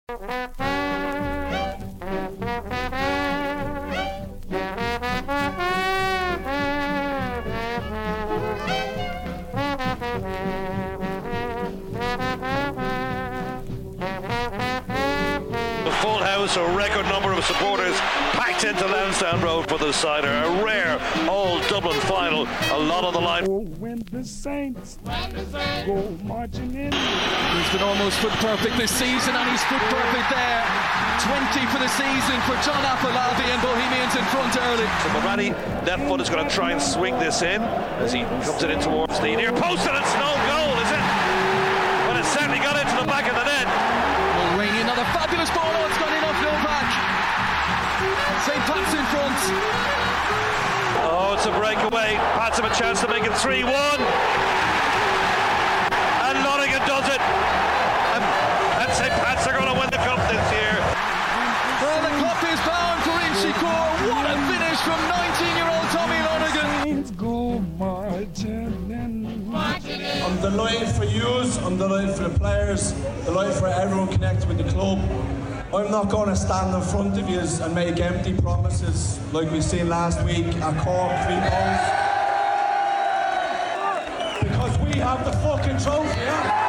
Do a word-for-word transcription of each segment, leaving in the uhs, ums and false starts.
Full house, a record number of supporters packed into Lansdowne Road for the cider. A rare old Dublin final. A lot on the line. Oh, when the Saints go marching in. He's been almost foot perfect this season, and he's foot perfect there. twenty for the season for John Afolabi, and Bohemians in front early. So Mulvaney, left foot, is going to try and swing this in as he comes it in towards the near post, and it's no goal, is it? But it certainly got into the back of the net. Mulvaney, another fabulous ball. Oh, it's gone in off Novak. Saint Pat's in front. Oh, it's a breakaway. Pats have a chance to make it three one. And Nottingham does it. And, and Saint Pat's are going to win the cup this year. Well, the clock is bound for Inchicore. What a finish from nineteen-year-old Tommy Lonergan. Saints go marching in. Marching in. I'm delighted for yous, I'm delighted for the players, delighted for everyone connected with the club. I'm not going to stand in front of yous and make empty promises like we seen last week at Cork three goals. Because we have the fucking trophy, yeah?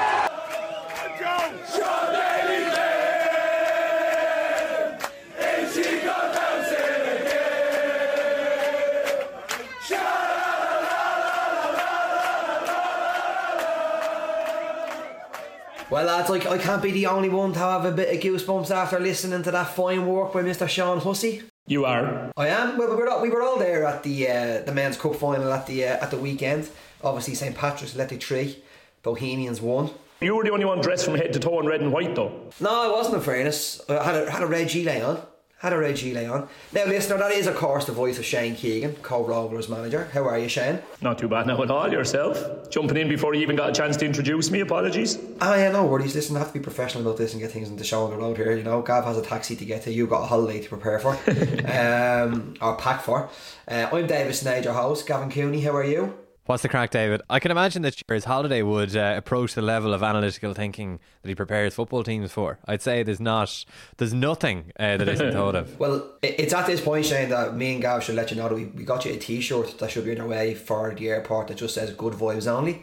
Well, lads, like, I can't be the only one to have a bit of goosebumps after listening to that fine work by Mister Sean Hussey. You are. I am. Well, we were all, we were all there at the uh, the men's cup final at the uh, at the weekend. Obviously, Saint Patrick's let it three. Bohemians won. You were the only one dressed from head to toe in red and white, though. No, I wasn't. In fairness, I had a had a red gilet on. Had a red gilet on. Now, listener, that is of course the voice of Shane Keegan, co-Rollers manager. How are you, Shane? Not too bad now at all. Yourself? Jumping in before you even got a chance to introduce me. Apologies. Ah, yeah, no worries. Listen, I have to be professional about this and get things into show on the road here. You know, Gav has a taxi to get to. You've got a holiday to prepare for, um, or pack for. Uh, I'm David Snade, your host. Gavin Cooney, how are you? What's the crack, David? I can imagine that his holiday would uh, approach the level of analytical thinking that he prepares football teams for. I'd say there's not, there's nothing uh, that isn't thought of. Well, it's at this point, Shane, that me and Gav should let you know that we, we got you a t-shirt that should be on your way for the airport that just says "Good Vibes Only."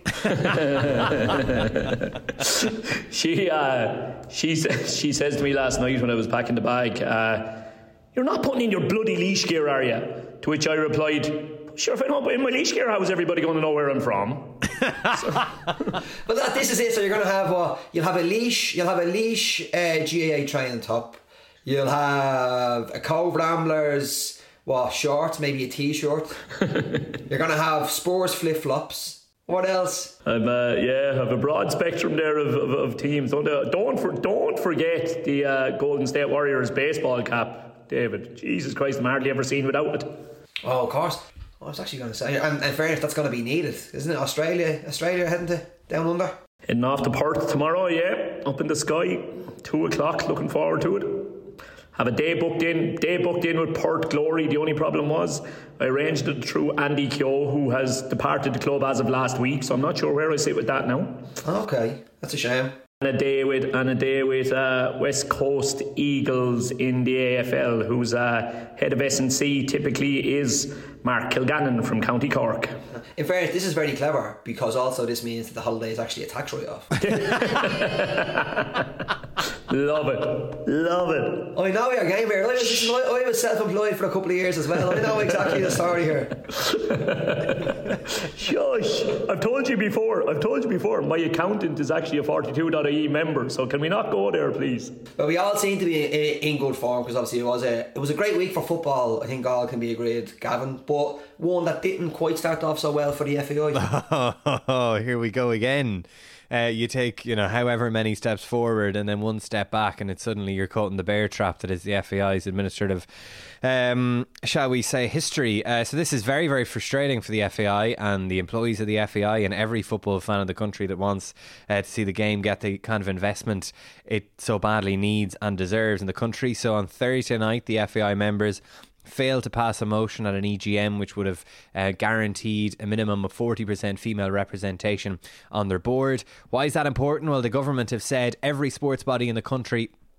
she uh, she she says to me last night when I was packing the bag, uh, "You're not putting in your bloody leash gear, are you?" To which I replied, "Sure, if I don't put in my leash gear, how is everybody going to know where I'm from?" So. But that, this is it. So you're going to have uh, you'll have a leash, you'll have a leash uh, G A A training top, you'll have a Cove Ramblers what shorts, maybe a t-shirt. You're going to have Spurs flip flops. What else? I'm uh, yeah, I have a broad spectrum there of, of, of teams. Don't uh, don't for, don't forget the uh, Golden State Warriors baseball cap, David. Jesus Christ, I'm hardly ever seen without it. Oh, of course. I was actually going to say, and in fairness, that's going to be needed, isn't it? Australia, Australia heading to down under. Heading off to Perth tomorrow, yeah, up in the sky, two o'clock. Looking forward to it. Have a day booked in, day booked in with Perth Glory. The only problem was I arranged it through Andy Keogh, who has departed the club as of last week. So I'm not sure where I sit with that now. Okay, that's a shame. And a day with and a day with uh, West Coast Eagles in the A F L, whose uh, head of S and C typically is Mark Kilgannon from County Cork. In fairness, this is very clever because also this means that the holiday is actually a tax write-off. Love it, love it. I know your game here. I was, I was self-employed for a couple of years as well. I know exactly the story here. Shush! I've told you before. I've told you before. My accountant is actually a forty-two dot I E member. So can we not go there, please? Well, we all seem to be in good form because obviously it was a it was a great week for football. I think all can be agreed, Gavin. But one that didn't quite start off so well for the F A I. Oh, here we go again. Uh, you take, you know, however many steps forward and then one step back, and it's suddenly you're caught in the bear trap that is the F A I's administrative, um, shall we say, history. Uh, so this is very, very frustrating for the F A I and the employees of the F A I and every football fan in the country that wants uh, to see the game get the kind of investment it so badly needs and deserves in the country. So on Thursday night, the F A I members failed to pass a motion at an E G M which would have uh, guaranteed a minimum of forty percent female representation on their board. Why is that important? Well, the government have said every sports body in the country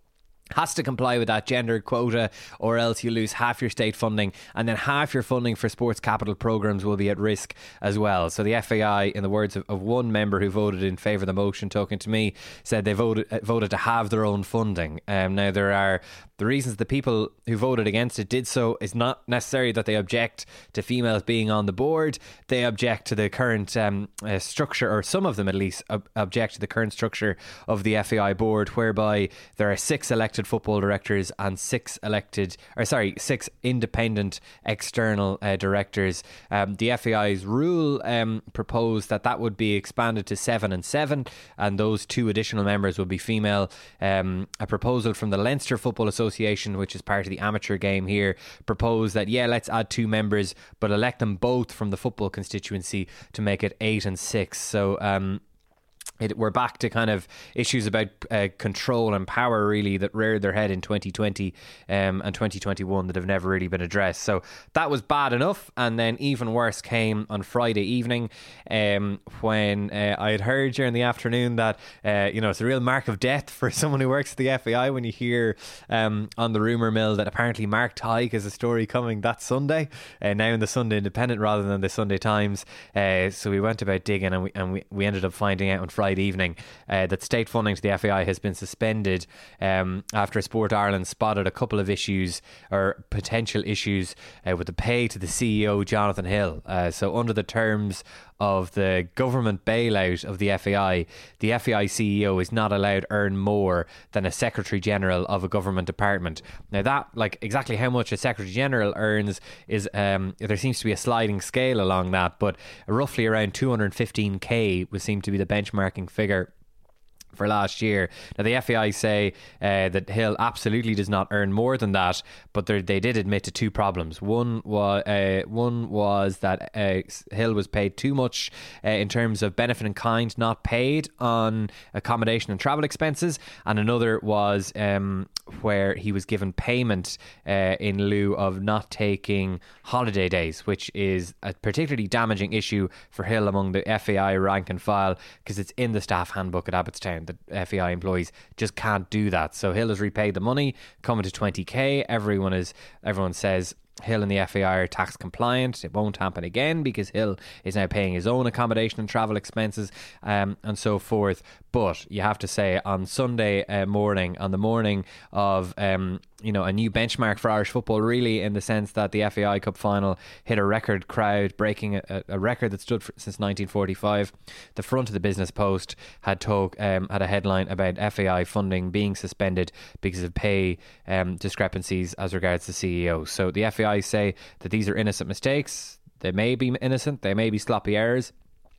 has to comply with that gender quota, or else you lose half your state funding, and then half your funding for sports capital programmes will be at risk as well. So the F A I, in the words of, of one member who voted in favour of the motion, talking to me, said they voted uh, voted to have their own funding. Um, now there are the reasons the people who voted against it did so is not necessarily that they object to females being on the board. They object to the current um, uh, structure, or some of them at least ob- object to the current structure of the F A I board, whereby there are six elected football directors and six elected, or sorry, six independent external uh, directors. Um, the F A I's rule um, proposed that that would be expanded to seven and seven, and those two additional members would be female. Um, a proposal from the Leinster Football Association, which is part of the amateur game here, proposed that, yeah, let's add two members, but elect them both from the football constituency to make it eight and six. So, um, It, we're back to kind of issues about uh, control and power, really, that reared their head in twenty twenty um, and twenty twenty-one that have never really been addressed. So that was bad enough. And then even worse came on Friday evening um, when uh, I had heard during the afternoon that, uh, you know, it's a real mark of death for someone who works at the F A I when you hear um, on the rumour mill that apparently Mark Tighe has a story coming that Sunday, uh, now in the Sunday Independent rather than the Sunday Times. Uh, so we went about digging, and we, and we, we ended up finding out on Friday evening uh, that state funding to the F A I has been suspended um, after Sport Ireland spotted a couple of issues, or potential issues, uh, with the pay to the C E O Jonathan Hill. Uh, so under the terms of the government bailout of the F A I, the F A I C E O is not allowed to earn more than a Secretary General of a government department. Now that, like, exactly how much a Secretary General earns is, um, there seems to be a sliding scale along that, but roughly around two hundred fifteen k would seem to be the benchmarking figure for last year. Now the F A I say uh, that Hill absolutely does not earn more than that, but they did admit to two problems. One was uh, one was that uh, Hill was paid too much uh, in terms of benefit in kind not paid on accommodation and travel expenses, and another was um, where he was given payment uh, in lieu of not taking holiday days, which is a particularly damaging issue for Hill among the F A I rank and file, because it's in the staff handbook at Abbottstown that F A I employees just can't do that. So Hill has repaid the money, coming to twenty k. Everyone is everyone says Hill and the F A I are tax compliant. It won't happen again because Hill is now paying his own accommodation and travel expenses, um, and so forth. But you have to say, on Sunday uh, morning, on the morning of um, you know, a new benchmark for Irish football, really, in the sense that the F A I Cup final hit a record crowd, breaking a, a record that stood for, since nineteen forty-five. The front of the Business Post had talk, um, had a headline about F A I funding being suspended because of pay um, discrepancies as regards the C E O. So the F A I say that these are innocent mistakes. They may be innocent, they may be sloppy errors,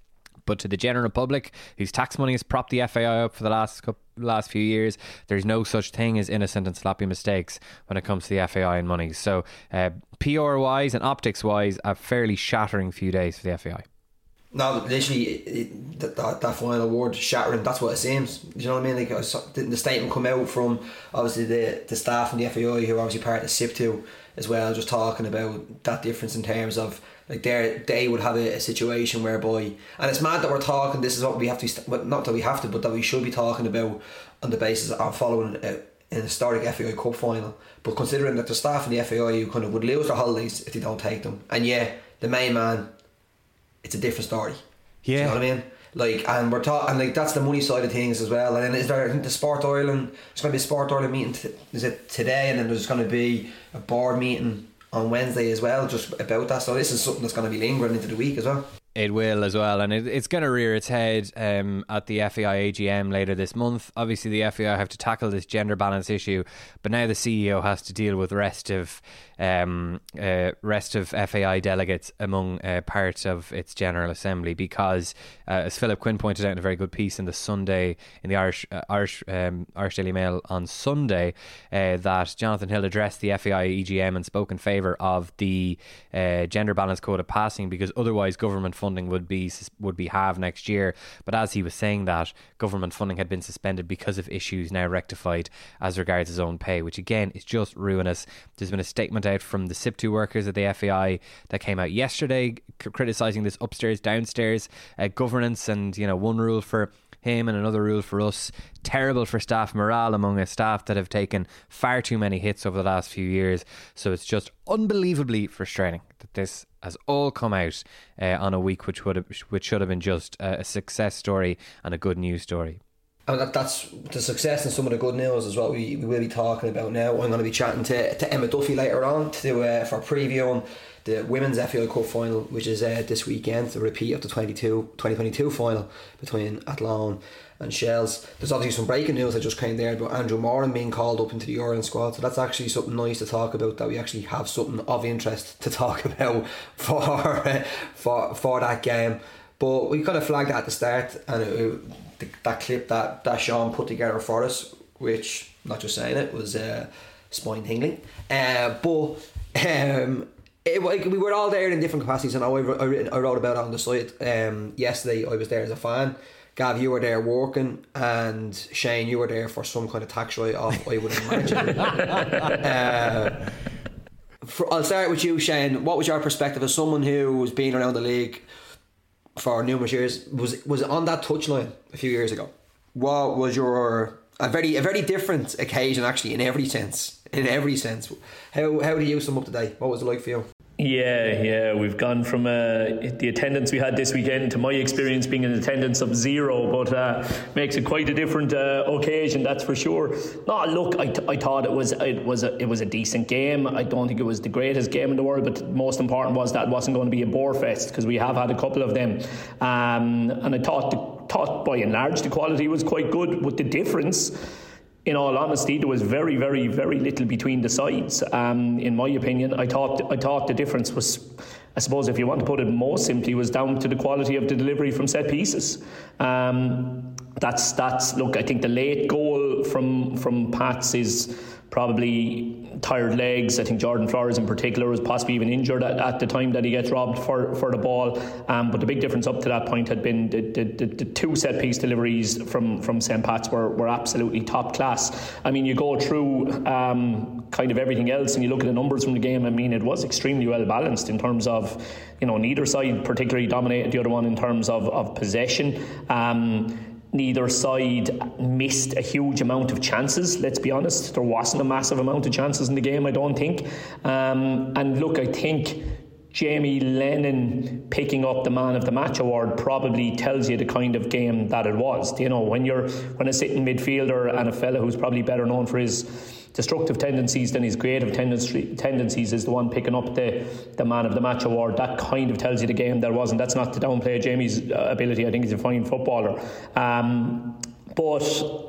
but to the general public, whose tax money has propped the F A I up for the last couple, last few years, there's no such thing as innocent and sloppy mistakes when it comes to the F A I and money. So uh, P R wise and optics wise, a fairly shattering few days for the F A I. No, literally, it, it, that, that, that final word, shattering, that's what it seems. Do you know what I mean? Like, I saw, didn't the statement come out from, obviously, the, the staff in the F A I, who are obviously part of the S I P two as well, just talking about that difference in terms of, like, they they would have a, a situation whereby, and it's mad that we're talking, this is what we have to, well, not that we have to, but that we should be talking about on the basis of following a, an historic F A I Cup final. But considering that the staff in the F A I who kind of would lose their holidays if they don't take them, and yeah, the main man, it's a different story. Yeah. Do you know what I mean? Like, and we're talking, like, that's the money side of things as well. And then is there, I think the Sport Ireland, there's going to be a Sport Ireland meeting, t- is it today? And then there's going to be a board meeting on Wednesday as well, just about that. So this is something that's going to be lingering into the week as well. It will as well, and it, it's going to rear its head um, at the F A I A G M later this month. Obviously the F A I have to tackle this gender balance issue, but now the C E O has to deal with the rest of um, uh, rest of F A I delegates among uh, parts of its General Assembly, because uh, as Philip Quinn pointed out in a very good piece in the Sunday in the Irish uh, Irish um, Irish Daily Mail on Sunday, uh, that Jonathan Hill addressed the F A I A G M and spoke in favour of the uh, gender balance quota passing, because otherwise government funding would be would be halved next year. But as he was saying that, government funding had been suspended because of issues now rectified as regards his own pay, which again is just ruinous. There's been a statement out from the S I P two workers at the F A I that came out yesterday criticising this upstairs downstairs uh, governance, and, you know, one rule for him, and another rule for us. Terrible for staff morale among a staff that have taken far too many hits over the last few years. So it's just unbelievably frustrating that this has all come out uh, on a week which would have, which should have been just a, a success story and a good news story. And that, that's the success and some of the good news is what we, we will be talking about now. I'm going to be chatting to, to Emma Duffy later on to uh, for previewing the Women's F A I Cup final, which is uh, this weekend, the repeat of the twenty twenty-two final between Athlone and Shells. There's obviously some breaking news that just came there about Andrew Moran being called up into the Ireland squad, so that's actually something nice to talk about, that we actually have something of interest to talk about for uh, for, for that game. But we kind of flagged that at the start, and it, it, the, that clip that, that Sean put together for us, which, not just saying it, was uh, spine tingling. Uh, but um, it, we were all there in different capacities, and I, I, I wrote about it on the site. Um, yesterday I was there as a fan. Gav, you were there working, and Shane, you were there for some kind of tax write-off, I would imagine. uh, for, I'll start with you, Shane. What was your perspective as someone who was been around the league for numerous years, was was on that touchline a few years ago? What was your a very a very different occasion, actually, in every sense in every sense how how do you sum up today? What was it like for you? Yeah, yeah, we've gone from uh, the attendance we had this weekend to my experience being an attendance of zero, but uh, makes it quite a different uh, occasion, that's for sure. No, look, I, th- I thought it was it was a, it was a decent game. I don't think it was the greatest game in the world, but most important was that it wasn't going to be a bore fest, because we have had a couple of them, um, and I thought the, thought by and large the quality was quite good. With the difference, in all honesty, there was very, very, very little between the sides. Um, in my opinion, I thought I thought the difference was, I suppose, if you want to put it more simply, was down to the quality of the delivery from set pieces. Um, that's that's look. I think the late goal from from Pats is probably tired legs. I think Jordan Flores in particular was possibly even injured at, at the time that he gets robbed for, for the ball. Um, but the big difference up to that point had been the, the, the, the two set piece deliveries from, from Saint Pat's were, were absolutely top class. I mean, you go through um, kind of everything else and you look at the numbers from the game. I mean, it was extremely well balanced in terms of, you know, neither side particularly dominated the other one in terms of, of possession. Um, Neither side missed a huge amount of chances, let's be honest. There wasn't a massive amount of chances in the game, I don't think. Um, and look, I think Jamie Lennon picking up the Man of the Match award probably tells you the kind of game that it was. You know, when you're when a sitting midfielder and a fella who's probably better known for his destructive tendencies than his creative tendencies is the one picking up the, the Man of the Match award, that kind of tells you the game there wasn't. That's not to downplay Jamie's ability. I think he's a fine footballer. Um, but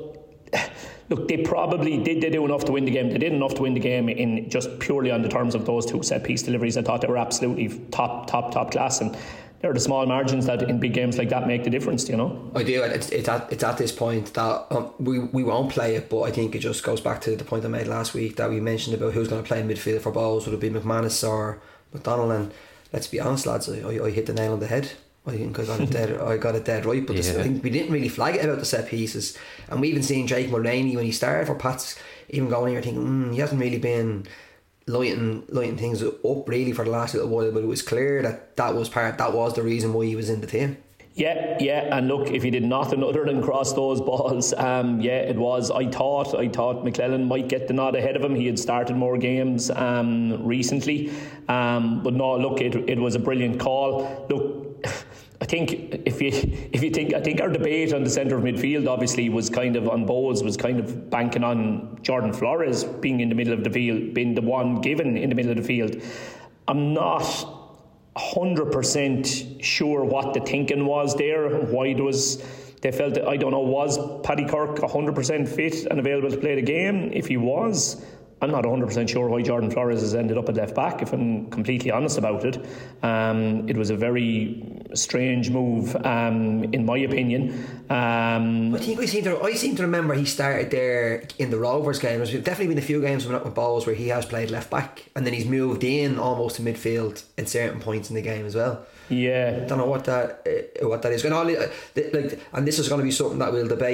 look, they probably did they do enough to win the game. They did enough to win the game in just purely on the terms of those two set piece deliveries. I thought they were absolutely top, top, top class, and they're the small margins that in big games like that make the difference, you know. I do. It's, it's, at, it's at this point that um, we, we won't play it, but I think it just goes back to the point I made last week that we mentioned about who's going to play in midfield for Bowles. Would it be McManus or McDonald? And let's be honest, lads, I, I, I hit the nail on the head. I think I got it dead. I got it dead right. But yeah. this, I think we didn't really flag it about the set pieces, and we even seen Jake Mulroney when he started for Pats, even going here thinking mm, he hasn't really been lighting lighting things up really for the last little while, but it was clear that that was part that was the reason why he was in the team. Yeah, yeah, and look, if he did nothing other than cross those balls, um, yeah, it was. I thought, I thought McClellan might get the nod ahead of him. He had started more games um, recently, um, but no, look, it it was a brilliant call. Look, I think if you if you think I think our debate on the centre of midfield obviously was kind of on Bowes was kind of banking on Jordan Flores being in the middle of the field, being the one given in the middle of the field. I'm not one hundred percent sure what the thinking was there, why there was they felt that, I don't know, was Paddy Kirk one hundred percent fit and available to play the game? If he was, I'm not one hundred percent sure why Jordan Flores has ended up at left back, if I'm completely honest about it. Um, it was a very strange move, um, in my opinion. Um, I think I seem to I seem to remember he started there in the Rovers game. There's definitely been a few games with Bowles where he has played left back, and then he's moved in almost to midfield at certain points in the game as well. Yeah, I don't know what that uh, what that is. And all, uh, like, and this is going to be something that we'll debate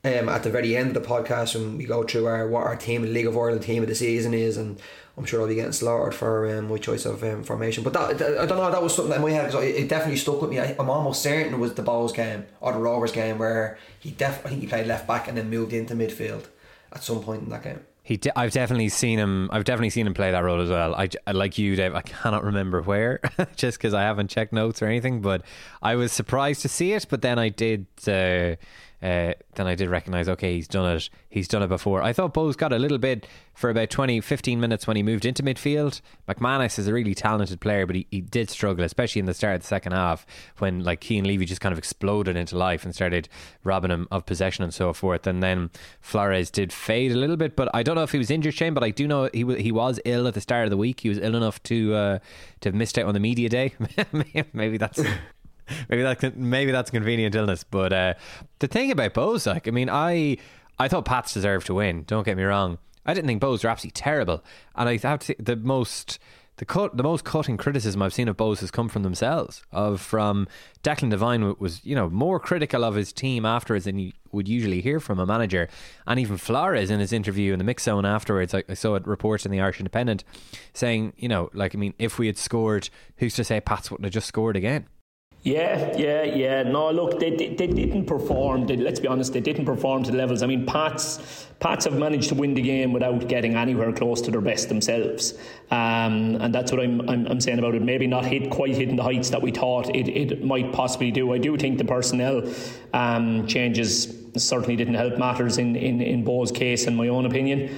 um, at the very end of the podcast when we go through our what our team, League of Ireland team of the season is, and I'm sure I'll be getting slaughtered for um, my choice of um, formation. But that, that I don't know, that was something that in my head, cause it definitely stuck with me. I, I'm almost certain it was the Bohs game or the Rovers game where he def I think he played left back and then moved into midfield at some point in that game. He, de- I've definitely seen him. I've definitely seen him play that role as well. I, I like you, Dave. I cannot remember where, just because I haven't checked notes or anything. But I was surprised to see it. But then I did. Uh, uh, then I did recognise. Okay, he's done it. He's done it before. I thought Bohs got a little bit for about twenty, fifteen minutes when he moved into midfield. McManus is a really talented player, but he, he did struggle, especially in the start of the second half when like Cian Levy just kind of exploded into life and started robbing him of possession and so forth. And then Flores did fade a little bit, but I don't know if he was injured, Shane, but I do know he w- he was ill at the start of the week. He was ill enough to uh, to have missed out on the media day. Maybe that's maybe that maybe that's convenient illness. But uh, the thing about Bohs, like I mean, I I thought Pats deserved to win. Don't get me wrong. I didn't think Bohs were absolutely terrible, and I have to say the most the cut the most cutting criticism I've seen of Bohs has come from themselves. Of from Declan Devine was you know more critical of his team afterwards than you would usually hear from a manager, and even Flores in his interview in the mix zone afterwards, I, I saw it reported in the Irish Independent saying you know like I mean if we had scored, who's to say Pats wouldn't have just scored again. Yeah, yeah, yeah. No, look, they they, they didn't perform. They, let's be honest, they didn't perform to the levels. I mean, Pats Pats have managed to win the game without getting anywhere close to their best themselves, um, and that's what I'm, I'm I'm saying about it. Maybe not hit quite hitting the heights that we thought it, it might possibly do. I do think the personnel um, changes certainly didn't help matters in in in Bohs' case, in my own opinion.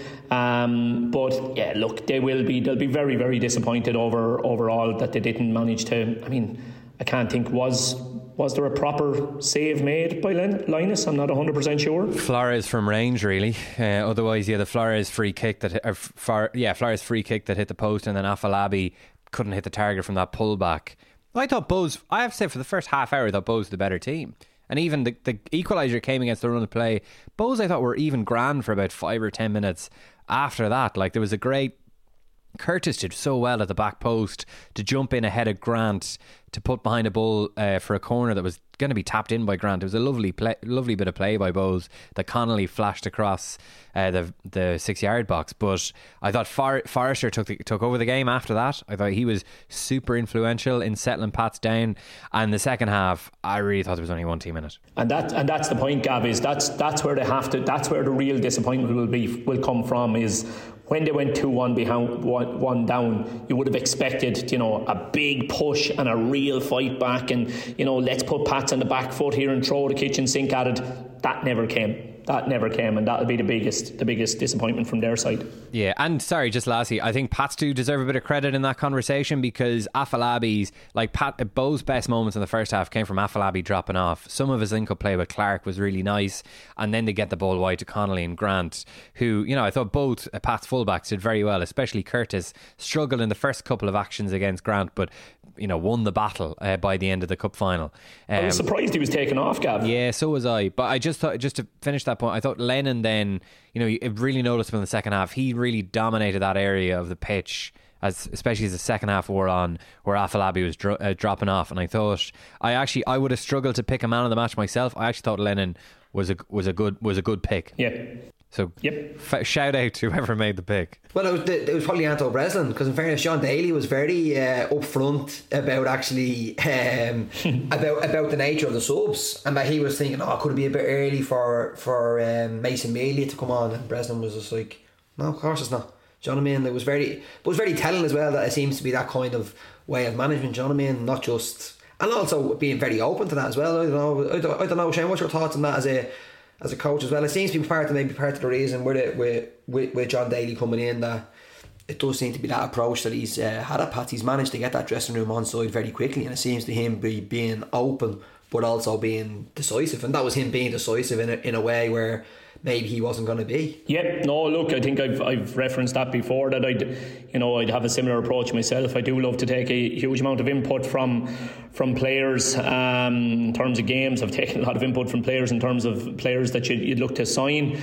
Um, but yeah, look, they will be they'll be very very disappointed over overall that they didn't manage to. I mean. I can't think, was was there a proper save made by Linus? I'm not one hundred percent sure. Flores from range, really. Uh, otherwise, yeah, the Flores free kick that hit, uh, far, yeah, Flores free kick that hit the post, and then Afolabi couldn't hit the target from that pullback. I thought Bohs, I have to say, for the first half hour, I thought Bohs was the better team. And even the, the equaliser came against the run of play. Bohs, I thought, were even grand for about five or ten minutes after that. Like, there was a great... Curtis did so well at the back post to jump in ahead of Grant to put behind a ball uh, for a corner that was going to be tapped in by Grant. It was a lovely play, lovely bit of play by Bohs that Connolly flashed across uh, the the six yard box. But I thought For- Forrester took the, took over the game after that. I thought he was super influential in settling Pats down. And the second half, I really thought there was only one team in it. And that and that's the point, Gav. Is that's that's where they have to. That's where the real disappointment will be will come from. Is when they went two one behind one, one down, you would have expected, you know, a big push and a real fight back, and you know, let's put Pats on the back foot here and throw the kitchen sink at it. That never came. That never came, and that'll be the biggest, the biggest disappointment from their side. Yeah, and sorry, just lastly, I think Pats do deserve a bit of credit in that conversation because Afolabi's, like Pat, Bohs' best moments in the first half came from Afolabi dropping off. Some of his link-up play with Clark was really nice, and then they get the ball wide to Connolly and Grant, who, you know, I thought both uh, Pats fullbacks did very well, especially Curtis struggled in the first couple of actions against Grant, but you know, won the battle uh, by the end of the cup final. Um, I was surprised he was taken off, Gav. Yeah, so was I. But I just thought, just to finish that point, I thought Lennon then, you know, it really noticeable in the second half. He really dominated that area of the pitch, as especially as the second half wore on, where Afolabi was dro- uh, dropping off. And I thought, I actually, I would have struggled to pick a man of the match myself. I actually thought Lennon was a was a good was a good pick. Yeah. So yep. f- shout out to whoever made the pick. Well, it was, it was probably Anto Breslin, because in fairness, Sean Daly was very uh, upfront about actually um, about about the nature of the subs, and that he was thinking, oh, could it be a bit early for for um, Mason Mealy to come on? And Breslin was just like, no, of course it's not. Do you know what I mean? It was very, but it was very telling as well that it seems to be that kind of way of management. Do you know what I mean? Not just, and also being very open to that as well. I don't know. I don't, I don't know, Shane. What's your thoughts on that as a as a coach as well? It seems to be part of maybe part of the reason with it with, with with John Daly coming in, that it does seem to be that approach that he's uh, had at Pats. He's managed to get that dressing room on side very quickly, and it seems to him be being open but also being decisive, and that was him being decisive in a, in a way where maybe he wasn't going to be. Yeah, no, look, I think I've I've referenced that before, that I'd, you know, I'd have a similar approach myself. I do love to take a huge amount of input from from players um, in terms of games. I've taken a lot of input from players in terms of players that you'd, you'd look to sign.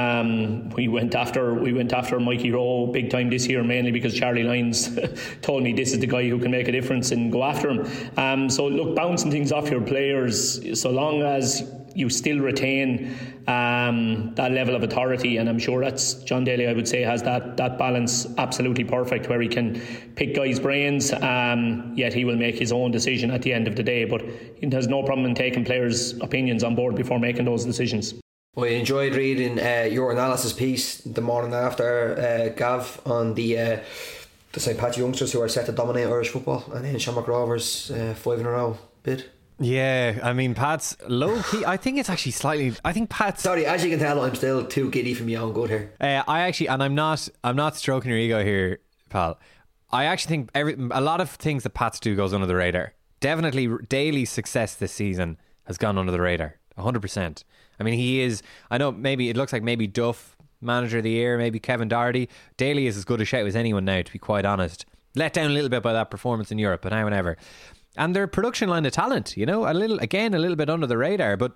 Um, we went after we went after Mikey Rowe big time this year, mainly because Charlie Lyons told me this is the guy who can make a difference, and go after him. Um, so look, bouncing things off your players, so long as you still retain um, that level of authority, and I'm sure that's John Daly, I would say, has that that balance absolutely perfect, where he can pick guys' brains, um, yet he will make his own decision at the end of the day. But he has no problem in taking players' opinions on board before making those decisions. I enjoyed reading uh, your analysis piece the morning after, uh, Gav, on the uh, the Saint Pat youngsters who are set to dominate Irish football, and then Shamrock Rovers uh, five in a row bid. Yeah, I mean, Pat's low key. I think it's actually slightly. I think Pat's. Sorry, as you can tell, I'm still too giddy for my own good here. Uh, I actually, and I'm not. I'm not stroking your ego here, pal. I actually think every a lot of things that Pats do goes under the radar. Definitely, Daly's success this season has gone under the radar, one hundred percent. I mean, he is. I know maybe it looks like maybe Duff Manager of the Year, maybe Kevin Doherty. Daly is as good a shout as anyone now, to be quite honest. Let down a little bit by that performance in Europe, but now and ever. And their production line of talent, you know, a little again, a little bit under the radar. But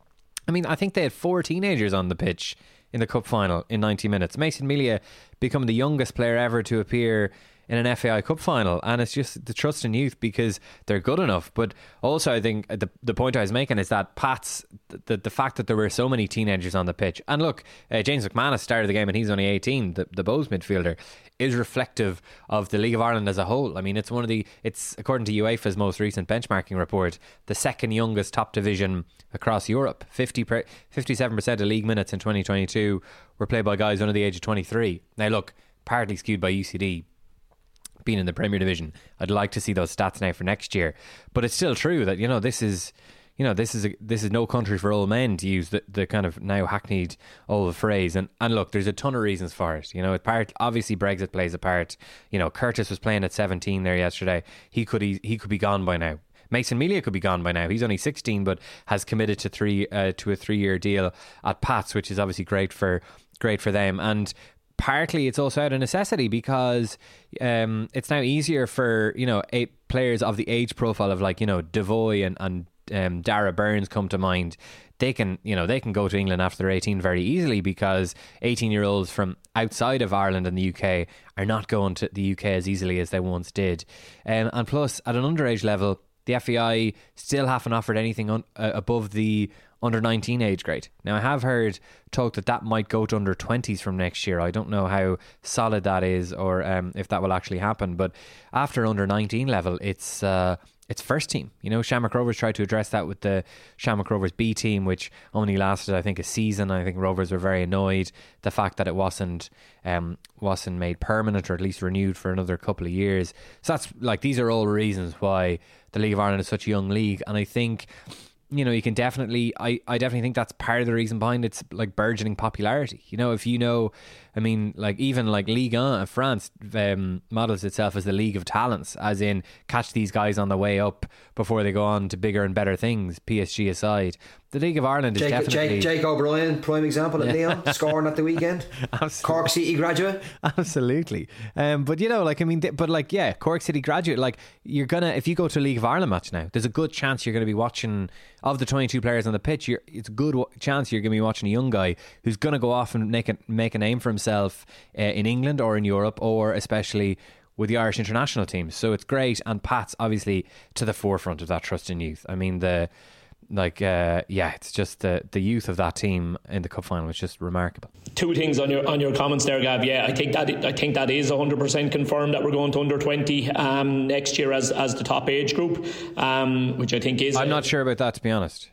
I mean, I think they had four teenagers on the pitch in the cup final in ninety minutes. Mason Melia becoming the youngest player ever to appear in an F A I Cup final, and it's just the trust in youth because they're good enough. But also, I think the the point I was making is that Pat's the the fact that there were so many teenagers on the pitch, and look, uh, James McManus started the game and he's only eighteen, the the Bows midfielder, is reflective of the League of Ireland as a whole. I mean, it's one of the it's according to UEFA's most recent benchmarking report, the second youngest top division across Europe. fifty-seven percent of league minutes in twenty twenty-two were played by guys under the age of twenty-three. Now, look, partly skewed by U C D being in the Premier Division. I'd like to see those stats now for next year, but it's still true that, you know, this is you know this is a, this is no country for old men, to use the, the kind of now hackneyed old phrase. And and look, there's a ton of reasons for it. You know, it part obviously Brexit plays a part. You know, Curtis was playing at seventeen there yesterday. He could he, he could be gone by now. Mason Melia could be gone by now. He's only sixteen, but has committed to three uh, to a three year deal at Pats, which is obviously great for great for them. And partly it's also out of necessity because um, it's now easier for, you know, eight players of the age profile of, like, you know, Devoy and, and um, Dara Burns come to mind. They can, you know, they can go to England after they're eighteen very easily because eighteen year olds from outside of Ireland and the U K are not going to the U K as easily as they once did. Um, and plus, at an underage level, the F A I still haven't offered anything un- uh, above the under nineteen age grade. Now, I have heard talk that that might go to under twenties from next year. I don't know how solid that is, or um, if that will actually happen. But after under nineteen level, it's uh, it's first team. You know, Shamrock Rovers tried to address that with the Shamrock Rovers B team, which only lasted, I think, a season. I think Rovers were very annoyed the fact that it wasn't um, wasn't made permanent, or at least renewed for another couple of years. So that's like, these are all reasons why the League of Ireland is such a young league. And I think, you know, you can definitely, I, I definitely think that's part of the reason behind its like burgeoning popularity. You know, if you know, I mean, like even like Ligue one of France um, models itself as the League of Talents, as in catch these guys on the way up before they go on to bigger and better things, P S G aside. The League of Ireland is Jake, definitely... Jake, Jake O'Brien, prime example at Leon, scoring at the weekend. Cork City graduate. Absolutely. Um, but, you know, like, I mean, but like, yeah, Cork City graduate, like, you're going to, if you go to a League of Ireland match now, there's a good chance you're going to be watching, of the twenty-two players on the pitch, you're, it's a good w- chance you're going to be watching a young guy who's going to go off and make a, make a name for himself uh, in England or in Europe, or especially with the Irish international team. So it's great. And Pat's obviously to the forefront of that trust in youth. I mean, the... Like, uh, yeah, it's just the the youth of that team in the cup final was just remarkable. Two things on your on your comments there, Gav. Yeah, I think that I think that is one hundred percent confirmed that we're going to under twenty um, next year as as the top age group, um, which I think is. I'm uh, not sure about that, to be honest.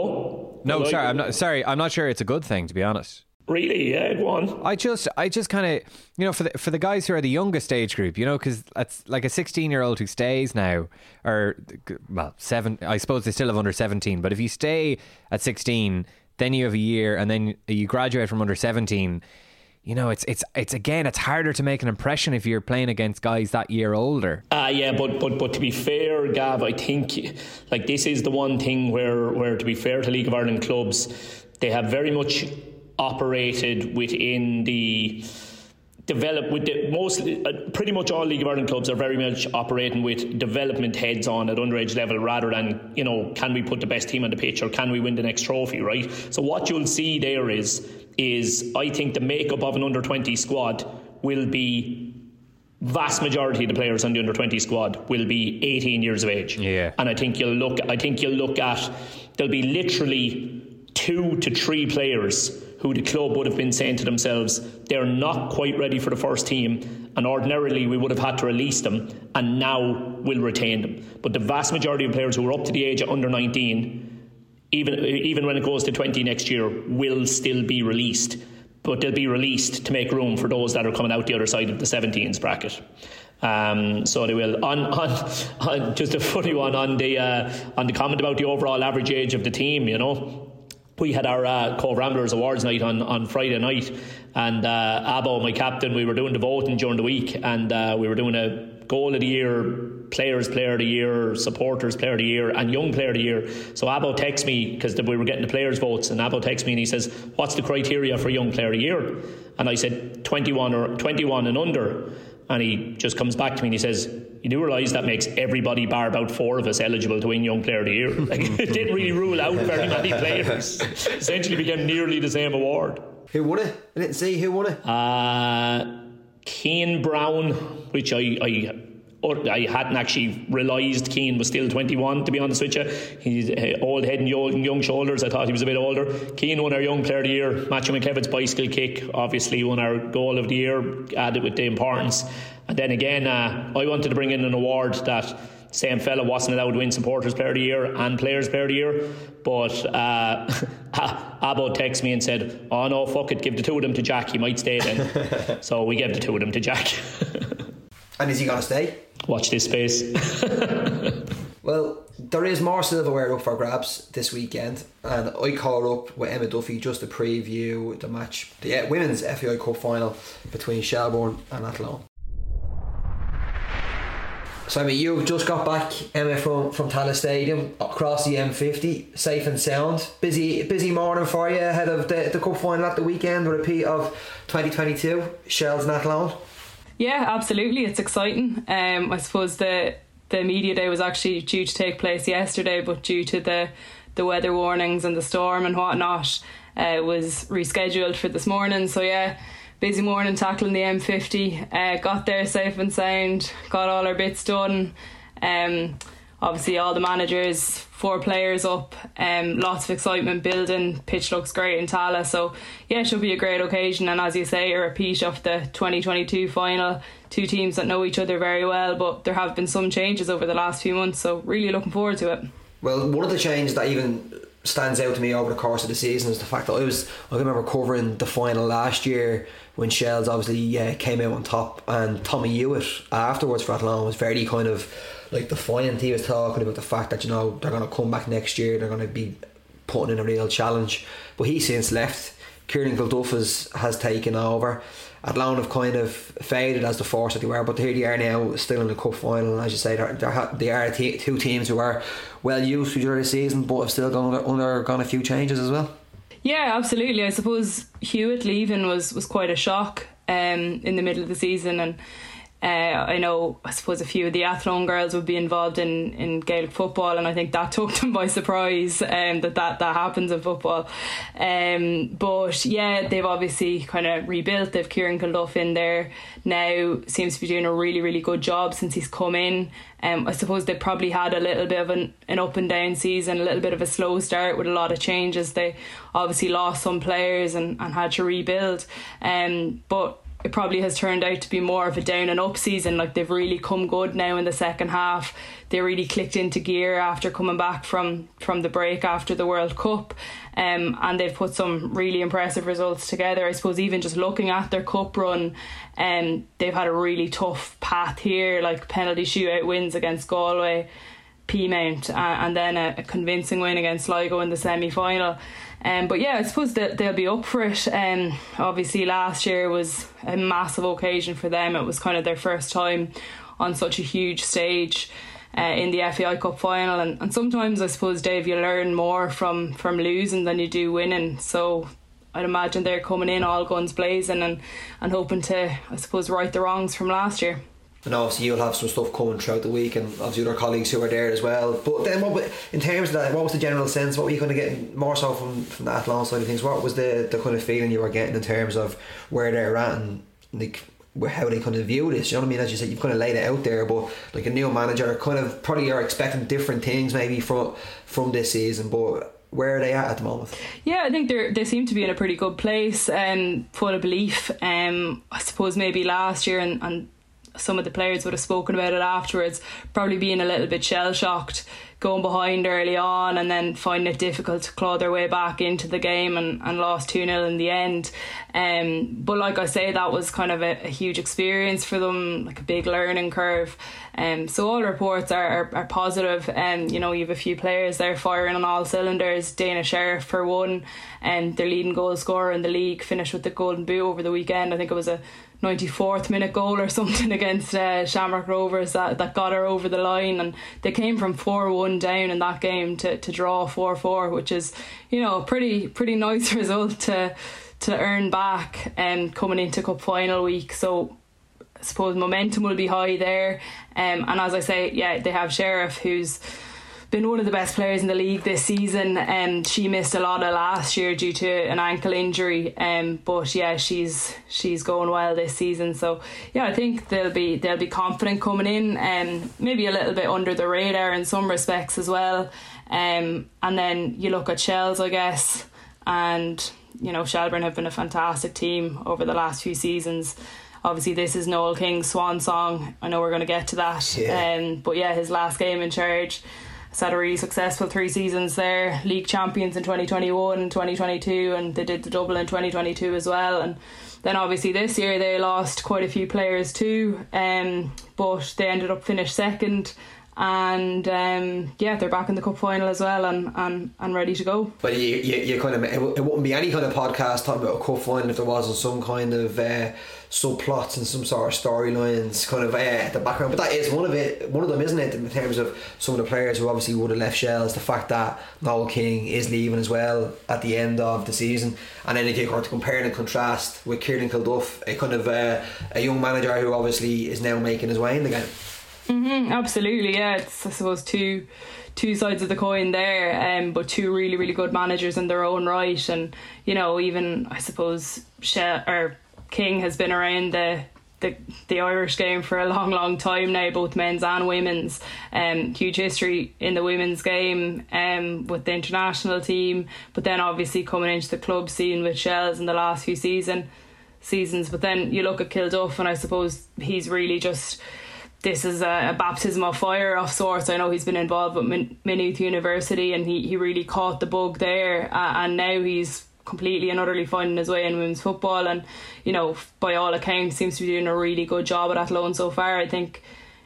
No, no, well, sorry, I, I'm not. Sorry, I'm not sure it's a good thing, to be honest. Really? Yeah, go on. I just, I just kind of, you know, for the for the guys who are the youngest age group, you know, because it's like a sixteen-year-old who stays now, or well, seven. I suppose they still have under seventeen, but if you stay at sixteen, then you have a year, and then you graduate from under seventeen. You know, it's it's it's again, it's harder to make an impression if you're playing against guys that year older. Ah, uh, yeah, but but but to be fair, Gav, I think like this is the one thing where where to be fair to League of Ireland clubs, they have very much operated within the develop with the most uh, pretty much all League of Ireland clubs are very much operating with development heads on at underage level, rather than, you know, can we put the best team on the pitch or can we win the next trophy, right? So what you'll see there is is I think the makeup of an under twenty squad will be, vast majority of the players on the under twenty squad will be eighteen years of age. Yeah. And I think you'll look I think you'll look at there'll be literally two to three players who the club would have been saying to themselves, they're not quite ready for the first team, and ordinarily we would have had to release them, and now we'll retain them. But the vast majority of players who are up to the age of under nineteen, even even when it goes to twenty next year, will still be released. But they'll be released to make room for those that are coming out the other side of the seventeens bracket. Um, so they will. On, on, on just a funny one on the uh, on the comment about the overall average age of the team, you know. We had our uh, Cove Ramblers Awards night on, on Friday night, and uh, Abbo, my captain, we were doing the voting during the week, and uh, we were doing a goal of the year, players player of the year, supporters player of the year, and young player of the year. So Abbo texts me, because we were getting the players' votes, and Abbo texts me and he says, what's the criteria for young player of the year? And I said twenty-one or twenty-one and under. And he just comes back to me and he says, you do realise that makes everybody bar about four of us eligible to win Young Player of the Year. Like, it didn't really rule out very many players. Essentially became nearly the same award. Who won it? I didn't see who won it. Uh, Keane Brown, which I, I I hadn't actually realised Keane was still twenty-one, to be honest with you. He's old head and young, young shoulders. I thought he was a bit older. Keane won our Young Player of the Year. Matthew McKevitt's bicycle kick obviously won our Goal of the Year, added with the importance. And then again, uh, I wanted to bring in an award that same fella wasn't allowed to win Supporters Player of the Year and Players Player of the Year, but uh, Abbo texted me and said, oh no, fuck it, give the two of them to Jack, he might stay then. So we gave the two of them to Jack. And is he going to stay? Watch this space. Well, there is more silverware up for grabs this weekend, and I caught up with Emma Duffy just to preview the match, the uh, Women's F A I Cup final between Shelbourne and Athlone. So I mean, you just got back, Emma, from, from Tallaght Stadium across the M fifty, safe and sound. Busy busy morning for you ahead of the, the cup final at the weekend, a repeat of twenty twenty-two, Shells and Athlone. Yeah, absolutely. It's exciting. Um, I suppose the the media day was actually due to take place yesterday, but due to the, the weather warnings and the storm and whatnot, uh, it was rescheduled for this morning. So yeah, busy morning tackling the M fifty. Uh, got there safe and sound, got all our bits done. Um, obviously all the managers, four players up, um, lots of excitement building. Pitch looks great in Tallaght, so yeah, it should be a great occasion. And as you say, a repeat of the twenty twenty-two final. Two teams that know each other very well, but there have been some changes over the last few months, so really looking forward to it. Well, one of the changes that even stands out to me over the course of the season is the fact that I was I remember covering the final last year when Shells obviously uh, came out on top, and Tommy Hewitt afterwards for Athlone was very kind of like defiant. He was talking about the fact that, you know, they're going to come back next year, they're going to be putting in a real challenge, but he's since left. Kieran Gilduff has, has taken over. Athlone have kind of faded as the force that they were, but here they are now, still in the cup final. And as you say, they're, they're, they are t- two teams who are well used to during the season, but have still gone under, undergone a few changes as well. Yeah, absolutely. I suppose Hewitt leaving was, was quite a shock um, in the middle of the season, and uh, I know, I suppose a few of the Athlone girls would be involved in, in Gaelic football, and I think that took them by surprise um, that, that that happens in football. Um, but yeah, they've obviously kind of rebuilt. They've Kieran Gilduff in there now, seems to be doing a really, really good job since he's come in. Um, I suppose they probably had a little bit of an, an up and down season, a little bit of a slow start with a lot of changes. They obviously lost some players and, and had to rebuild. Um, but it probably has turned out to be more of a down and up season. Like, they've really come good now in the second half. They really clicked into gear after coming back from, from the break after the World Cup. Um, and they've put some really impressive results together. I suppose even just looking at their cup run, um, they've had a really tough path here, like penalty shootout wins against Galway, Peamount, uh, and then a, a convincing win against Sligo in the semi-final. Um, but yeah, I suppose that they'll be up for it. Um, obviously last year was a massive occasion for them. It was kind of their first time on such a huge stage uh, in the F A I Cup final, and, and sometimes I suppose, Dave, you learn more from, from losing than you do winning. So I'd imagine they're coming in all guns blazing and, and hoping to, I suppose, right the wrongs from last year. And obviously you'll have some stuff coming throughout the week, and obviously other colleagues who are there as well. But then what, in terms of that, what was the general sense? What were you kind of getting more so from, from the Athlone side of things? What was the, the kind of feeling you were getting in terms of where they're at and like how they kind of view this? You know what I mean? As you said, you've kind of laid it out there, but like a new manager, kind of probably are expecting different things maybe from from this season. But where are they at at the moment? Yeah, I think they they seem to be in a pretty good place and full of belief. Um, I suppose maybe last year and, and some of the players would have spoken about it afterwards, probably being a little bit shell shocked, going behind early on and then finding it difficult to claw their way back into the game and, and lost two nil in the end. Um, but like I say, that was kind of a, a huge experience for them, like a big learning curve. Um, so all reports are, are, are positive. And um, you know, you have a few players there firing on all cylinders. Dana Sheriff for one, and their leading goal scorer in the league, finished with the golden boot over the weekend. I think it was a ninety-fourth minute goal or something against uh, Shamrock Rovers that, that got her over the line, and they came from four one down in that game to, to draw four four, which is, you know, a pretty pretty nice result to to earn back and um, coming into cup final week. So I suppose momentum will be high there, um, and as I say, yeah, they have Sheriff, who's been one of the best players in the league this season, and um, she missed a lot of last year due to an ankle injury, um, but yeah, she's she's going well this season. So yeah, I think they'll be they'll be confident coming in, and um, maybe a little bit under the radar in some respects as well. Um, and then you look at Shells, I guess, and you know, Shelbourne have been a fantastic team over the last few seasons. Obviously, this is Noel King's swan song. I know we're going to get to that, yeah. Um, but yeah, his last game in charge. He's had a really successful three seasons there. League champions in twenty twenty-one and twenty twenty-two, and they did the double in twenty twenty-two as well. And then obviously this year they lost quite a few players too, um, but they ended up finished second. And um, yeah, they're back in the cup final as well, and, and, and ready to go. But you, you, you kind of it wouldn't be any kind of podcast talking about a cup final if there wasn't some kind of uh, subplots and some sort of storylines kind of uh, at the background. But that is one of it, one of them, isn't it? In terms of some of the players who obviously would have left Shells, the fact that Noel King is leaving as well at the end of the season, and then if you were to compare and contrast with Kieran Kilduff, a kind of uh, a young manager who obviously is now making his way in the game. Mm-hmm, absolutely, yeah. It's, I suppose, two two sides of the coin there, um, but two really, really good managers in their own right. And you know, even I suppose Shell, or King has been around the, the the Irish game for a long, long time now, both men's and women's. Um, huge history in the women's game, um, with the international team. But then obviously coming into the club scene with Shells in the last few season seasons. But then you look at Kilduff, and I suppose he's really just. This is a, a baptism of fire of sorts. I know he's been involved with Min- Maynooth University, and he, he really caught the bug there, uh, and now he's completely and utterly finding his way in women's football, and you know, by all accounts seems to be doing a really good job at Athlone so far. I think,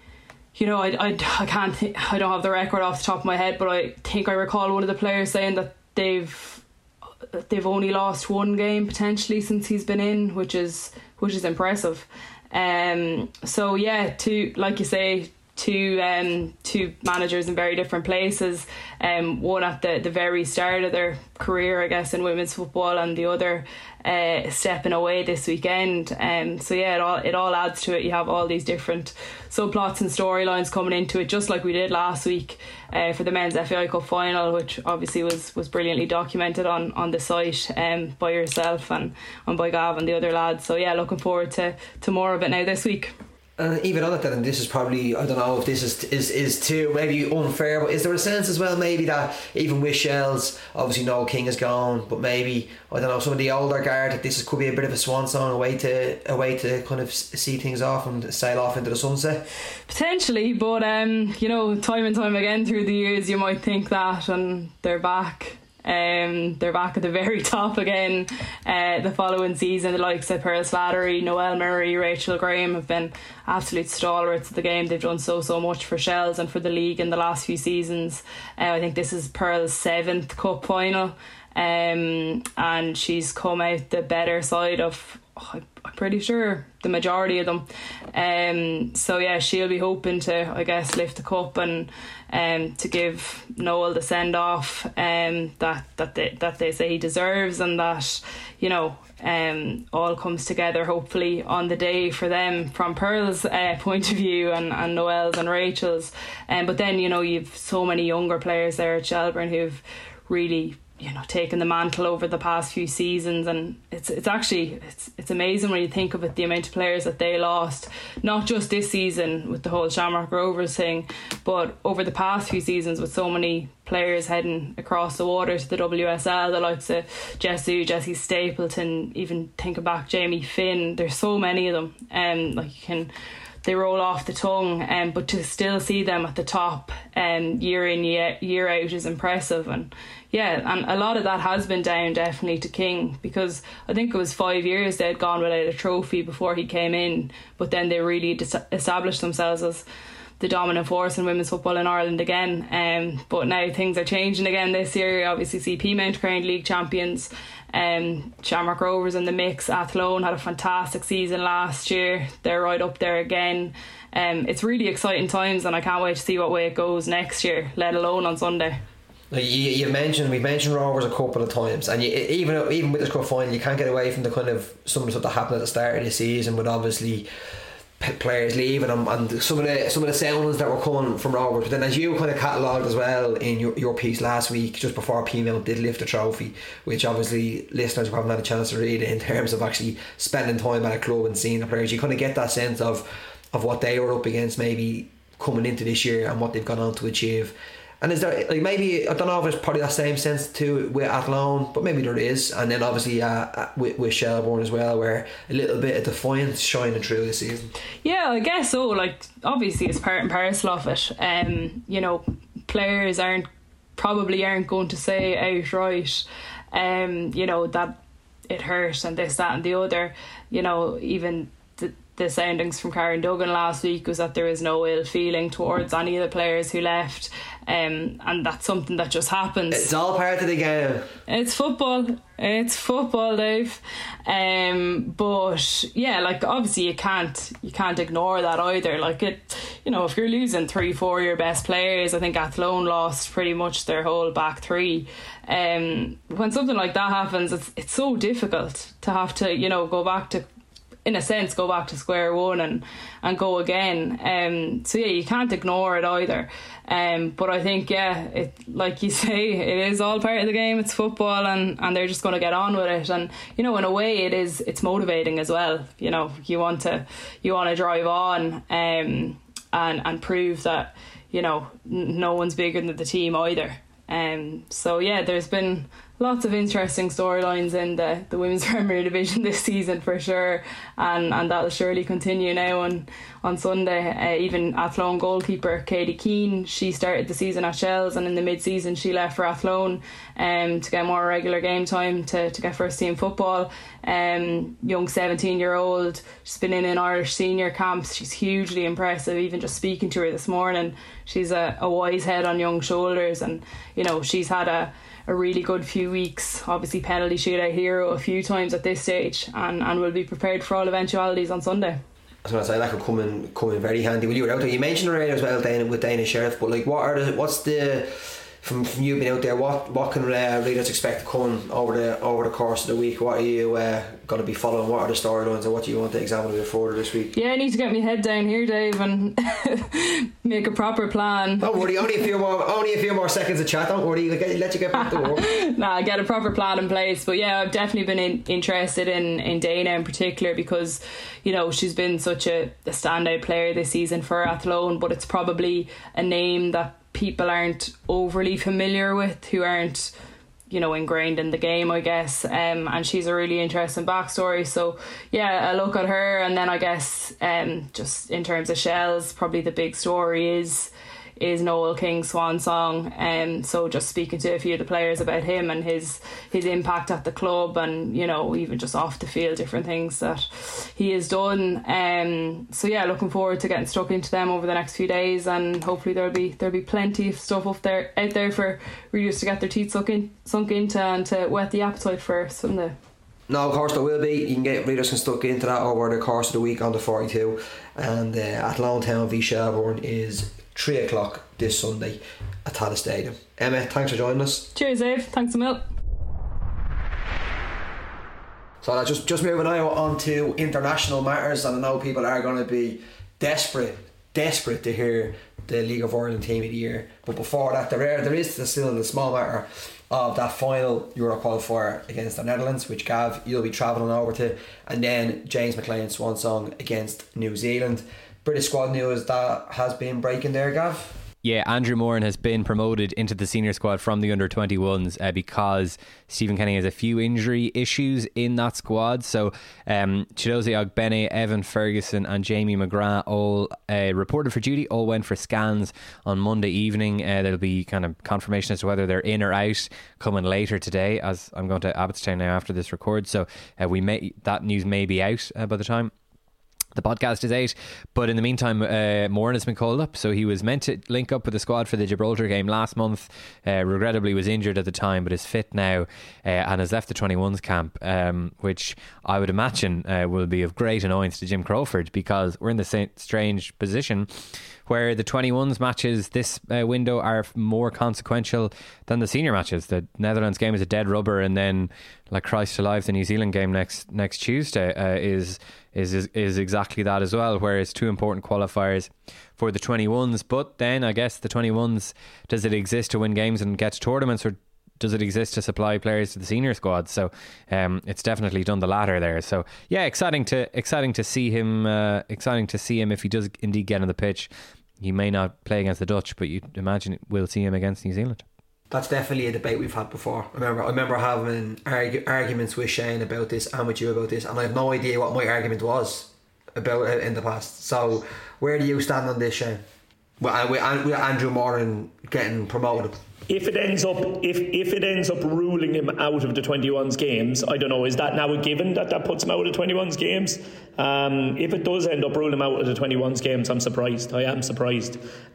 you know, I, I, I can't th- I don't have the record off the top of my head, but I think I recall one of the players saying that they've they've only lost one game potentially since he's been in, which is which is impressive. Um, so yeah, two, like you say, two um, two managers in very different places. Um, one at the, the very start of their career, I guess, in women's football, and the other uh, stepping away this weekend. Um, so yeah, it all it all adds to it. You have all these different subplots and storylines coming into it, just like we did last week uh, for the men's F A I Cup final, which obviously was, was brilliantly documented on, on the site um, by yourself and, and by Gav and the other lads. So yeah, looking forward to, to more of it now this week. And even on it then, and this is probably, I don't know if this is is is too maybe unfair, but is there a sense as well maybe that even with Shells, obviously Noel King is gone, but maybe, I don't know, some of the older guard, that this is, could be a bit of a swan song, a way to a way to kind of see things off and sail off into the sunset? Potentially, but um, you know, time and time again through the years you might think that, and they're back. Um, they're back at the very top again uh, the following season. The likes of Pearl Slattery, Noelle Murray, Rachel Graham have been absolute stalwarts of the game. They've done so so much for Shells and for the league in the last few seasons. uh, I think this is Pearl's seventh cup final, um, and she's come out the better side of, oh, I'm pretty sure, the majority of them. Um, so yeah, she'll be hoping to, I guess, lift the cup and um, to give Noel the send off um, that that they that they say he deserves, and that, you know, um, all comes together hopefully on the day for them from Pearl's uh, point of view, and, and Noelle's and Rachel's. Um, but then, you know, you've so many younger players there at Shelbourne who've really, you know, taken the mantle over the past few seasons, and it's it's actually it's it's amazing when you think of it, the amount of players that they lost, not just this season with the whole Shamrock Rovers thing, but over the past few seasons with so many players heading across the water to the W S L, the likes of Jesu, Jesse Stapleton, even thinking back Jamie Finn. There's so many of them, and um, like you can. They roll off the tongue, um, but to still see them at the top um, year in year, year out is impressive. And yeah, and a lot of that has been down definitely to King, because I think it was five years they'd gone without a trophy before he came in, but then they really dis- established themselves as the dominant force in women's football in Ireland again. Um, but now things are changing again this year. Obviously C P Mount crowned league champions, um, Shamrock Rovers in the mix. Athlone had a fantastic season last year, they're right up there again. Um, it's really exciting times, and I can't wait to see what way it goes next year, let alone on Sunday. You, you mentioned we mentioned Rovers a couple of times, and you, even even with this cup final, you can't get away from the kind of some of the stuff that happened at the start of the season, with obviously players leaving and, and some of the some of the sounds that were coming from Rovers. But then, as you kind of catalogued as well in your, your piece last week, just before P M L did lift the trophy, which obviously listeners haven't had a chance to read, in terms of actually spending time at a club and seeing the players, you kind of get that sense of of what they were up against maybe coming into this year and what they've gone on to achieve. And is there, like, maybe, I don't know if there's probably that same sense to with Athlone, but maybe there is. And then obviously uh, with, with Shelbourne as well, where a little bit of defiance shining through this season. Yeah, I guess so. Like, obviously it's part and parcel of it. Um, you know, players aren't probably aren't going to say outright, um, you know, that it hurt and this, that and the other. You know, even the, the soundings from Karen Duggan last week was that there is no ill feeling towards any of the players who left. Um, and that's something that just happens. It's all part of the game. It's football. It's football, Dave. Um, but yeah, like obviously you can't you can't ignore that either. Like it, you know, if you're losing three, four of your best players, I think Athlone lost pretty much their whole back three. Um, when something like that happens, it's it's so difficult to have to, you know, go back to, in a sense, go back to square one and, and go again. Um, so yeah, you can't ignore it either. Um, but I think, yeah, it, like you say, it is all part of the game. It's football, and, and they're just going to get on with it. And you know, in a way, it is it's motivating as well. You know, you want to you want to drive on, um, and and prove that, you know, n- no one's bigger than the team either. Um, so yeah, there's been lots of interesting storylines in the, the Women's Premier Division this season for sure, and, and that'll surely continue now on, on Sunday. Uh, even Athlone goalkeeper Katie Keane, she started the season at Shells, and in the mid-season she left for Athlone um, to get more regular game time to, to get first team football. Um, young seventeen year old, she's been in an Irish senior camps. She's hugely impressive. Even just speaking to her this morning, she's a, a wise head on young shoulders, and you know, she's had a a really good few weeks, obviously penalty shootout hero a few times at this stage, and, and will be prepared for all eventualities on Sunday. I was going to say that could come in, come in very handy when you were out there. You mentioned it as well, Dana, with Dana Sheriff, but like, what are the, what's the, from, from you being out there, what what can uh, readers expect to come over the over the course of the week? What are you uh, going to be following? What are the storylines, and what do you want to examine a bit further this week? Yeah, I need to get my head down here, Dave, and make a proper plan. Don't worry, only a few more only a few more seconds of chat. Don't worry, let you get back to work. Nah, get a proper plan in place. But yeah, I've definitely been in, interested in, in Dana in particular, because you know, she's been such a, a standout player this season for Athlone, but it's probably a name that people aren't overly familiar with, who aren't, you know, ingrained in the game, I guess. Um, and she's a really interesting backstory. So yeah, a look at her, and then I guess um, just in terms of Shells, probably the big story is is Noel King's swan song. Um, so just speaking to a few of the players about him and his his impact at the club, and you know, even just off the field, different things that he has done. Um, so yeah, looking forward to getting stuck into them over the next few days, and hopefully there'll be there'll be plenty of stuff up there out there for readers to get their teeth sunk in, sunk into and to whet the appetite for Sunday. No, of course there will be. You can get readers can stuck into that over the course of the week on the forty-two, and uh, Athlone Town v Shelbourne is three o'clock this Sunday at Tallaght Stadium. Emma, thanks for joining us. Cheers, Dave. Thanks a mil. So uh, just just moving on to international matters, and I know people are going to be desperate, desperate to hear the League of Ireland Team of the Year. But before that, there are, there is still the small matter of that final Euro qualifier against the Netherlands, which Gav, you'll be travelling over to, and then James McLean's swan song against New Zealand. British squad news that has been breaking there, Gav. Yeah, Andrew Moran has been promoted into the senior squad from the under twenty-ones uh, because Stephen Kenny has a few injury issues in that squad. So um, Chidozie Ogbene, Evan Ferguson and Jamie McGrath all uh, reported for duty, all went for scans on Monday evening. Uh, there'll be kind of confirmation as to whether they're in or out coming later today, as I'm going to Abbottstown now after this record. So uh, we may that news may be out uh, by the time the podcast is out. But in the meantime, uh, Moran has been called up, so he was meant to link up with the squad for the Gibraltar game last month. Uh, regrettably was injured at the time, but is fit now uh, and has left the twenty-ones camp, um, which I would imagine uh, will be of great annoyance to Jim Crawford, because we're in the same strange position where the twenty-ones matches this uh, window are more consequential than the senior matches. The Netherlands game is a dead rubber, and then, like Christ alive, the New Zealand game next next Tuesday uh, is, is is is exactly that as well, whereas two important qualifiers for the twenty-ones. But then I guess the twenty-ones, does it exist to win games and get to tournaments, or does it exist to supply players to the senior squad? So um, it's definitely done the latter there. So yeah, exciting to exciting to see him. Uh, exciting to see him if he does indeed get on the pitch. He may not play against the Dutch, but you imagine we'll see him against New Zealand. That's definitely a debate we've had before. I remember I remember having argu- arguments with Shane about this and with you about this, and I have no idea what my argument was about it in the past. So where do you stand on this, Shane? With, with, with Andrew Moran getting promoted? If it ends up, if if it ends up ruling him out of the twenty-ones games, I don't know. Is that now a given that that puts him out of the twenty-ones games? Um, if it does end up ruling him out of the twenty-ones games, I'm surprised. I am surprised.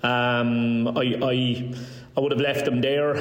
Um, I I I would have left him there.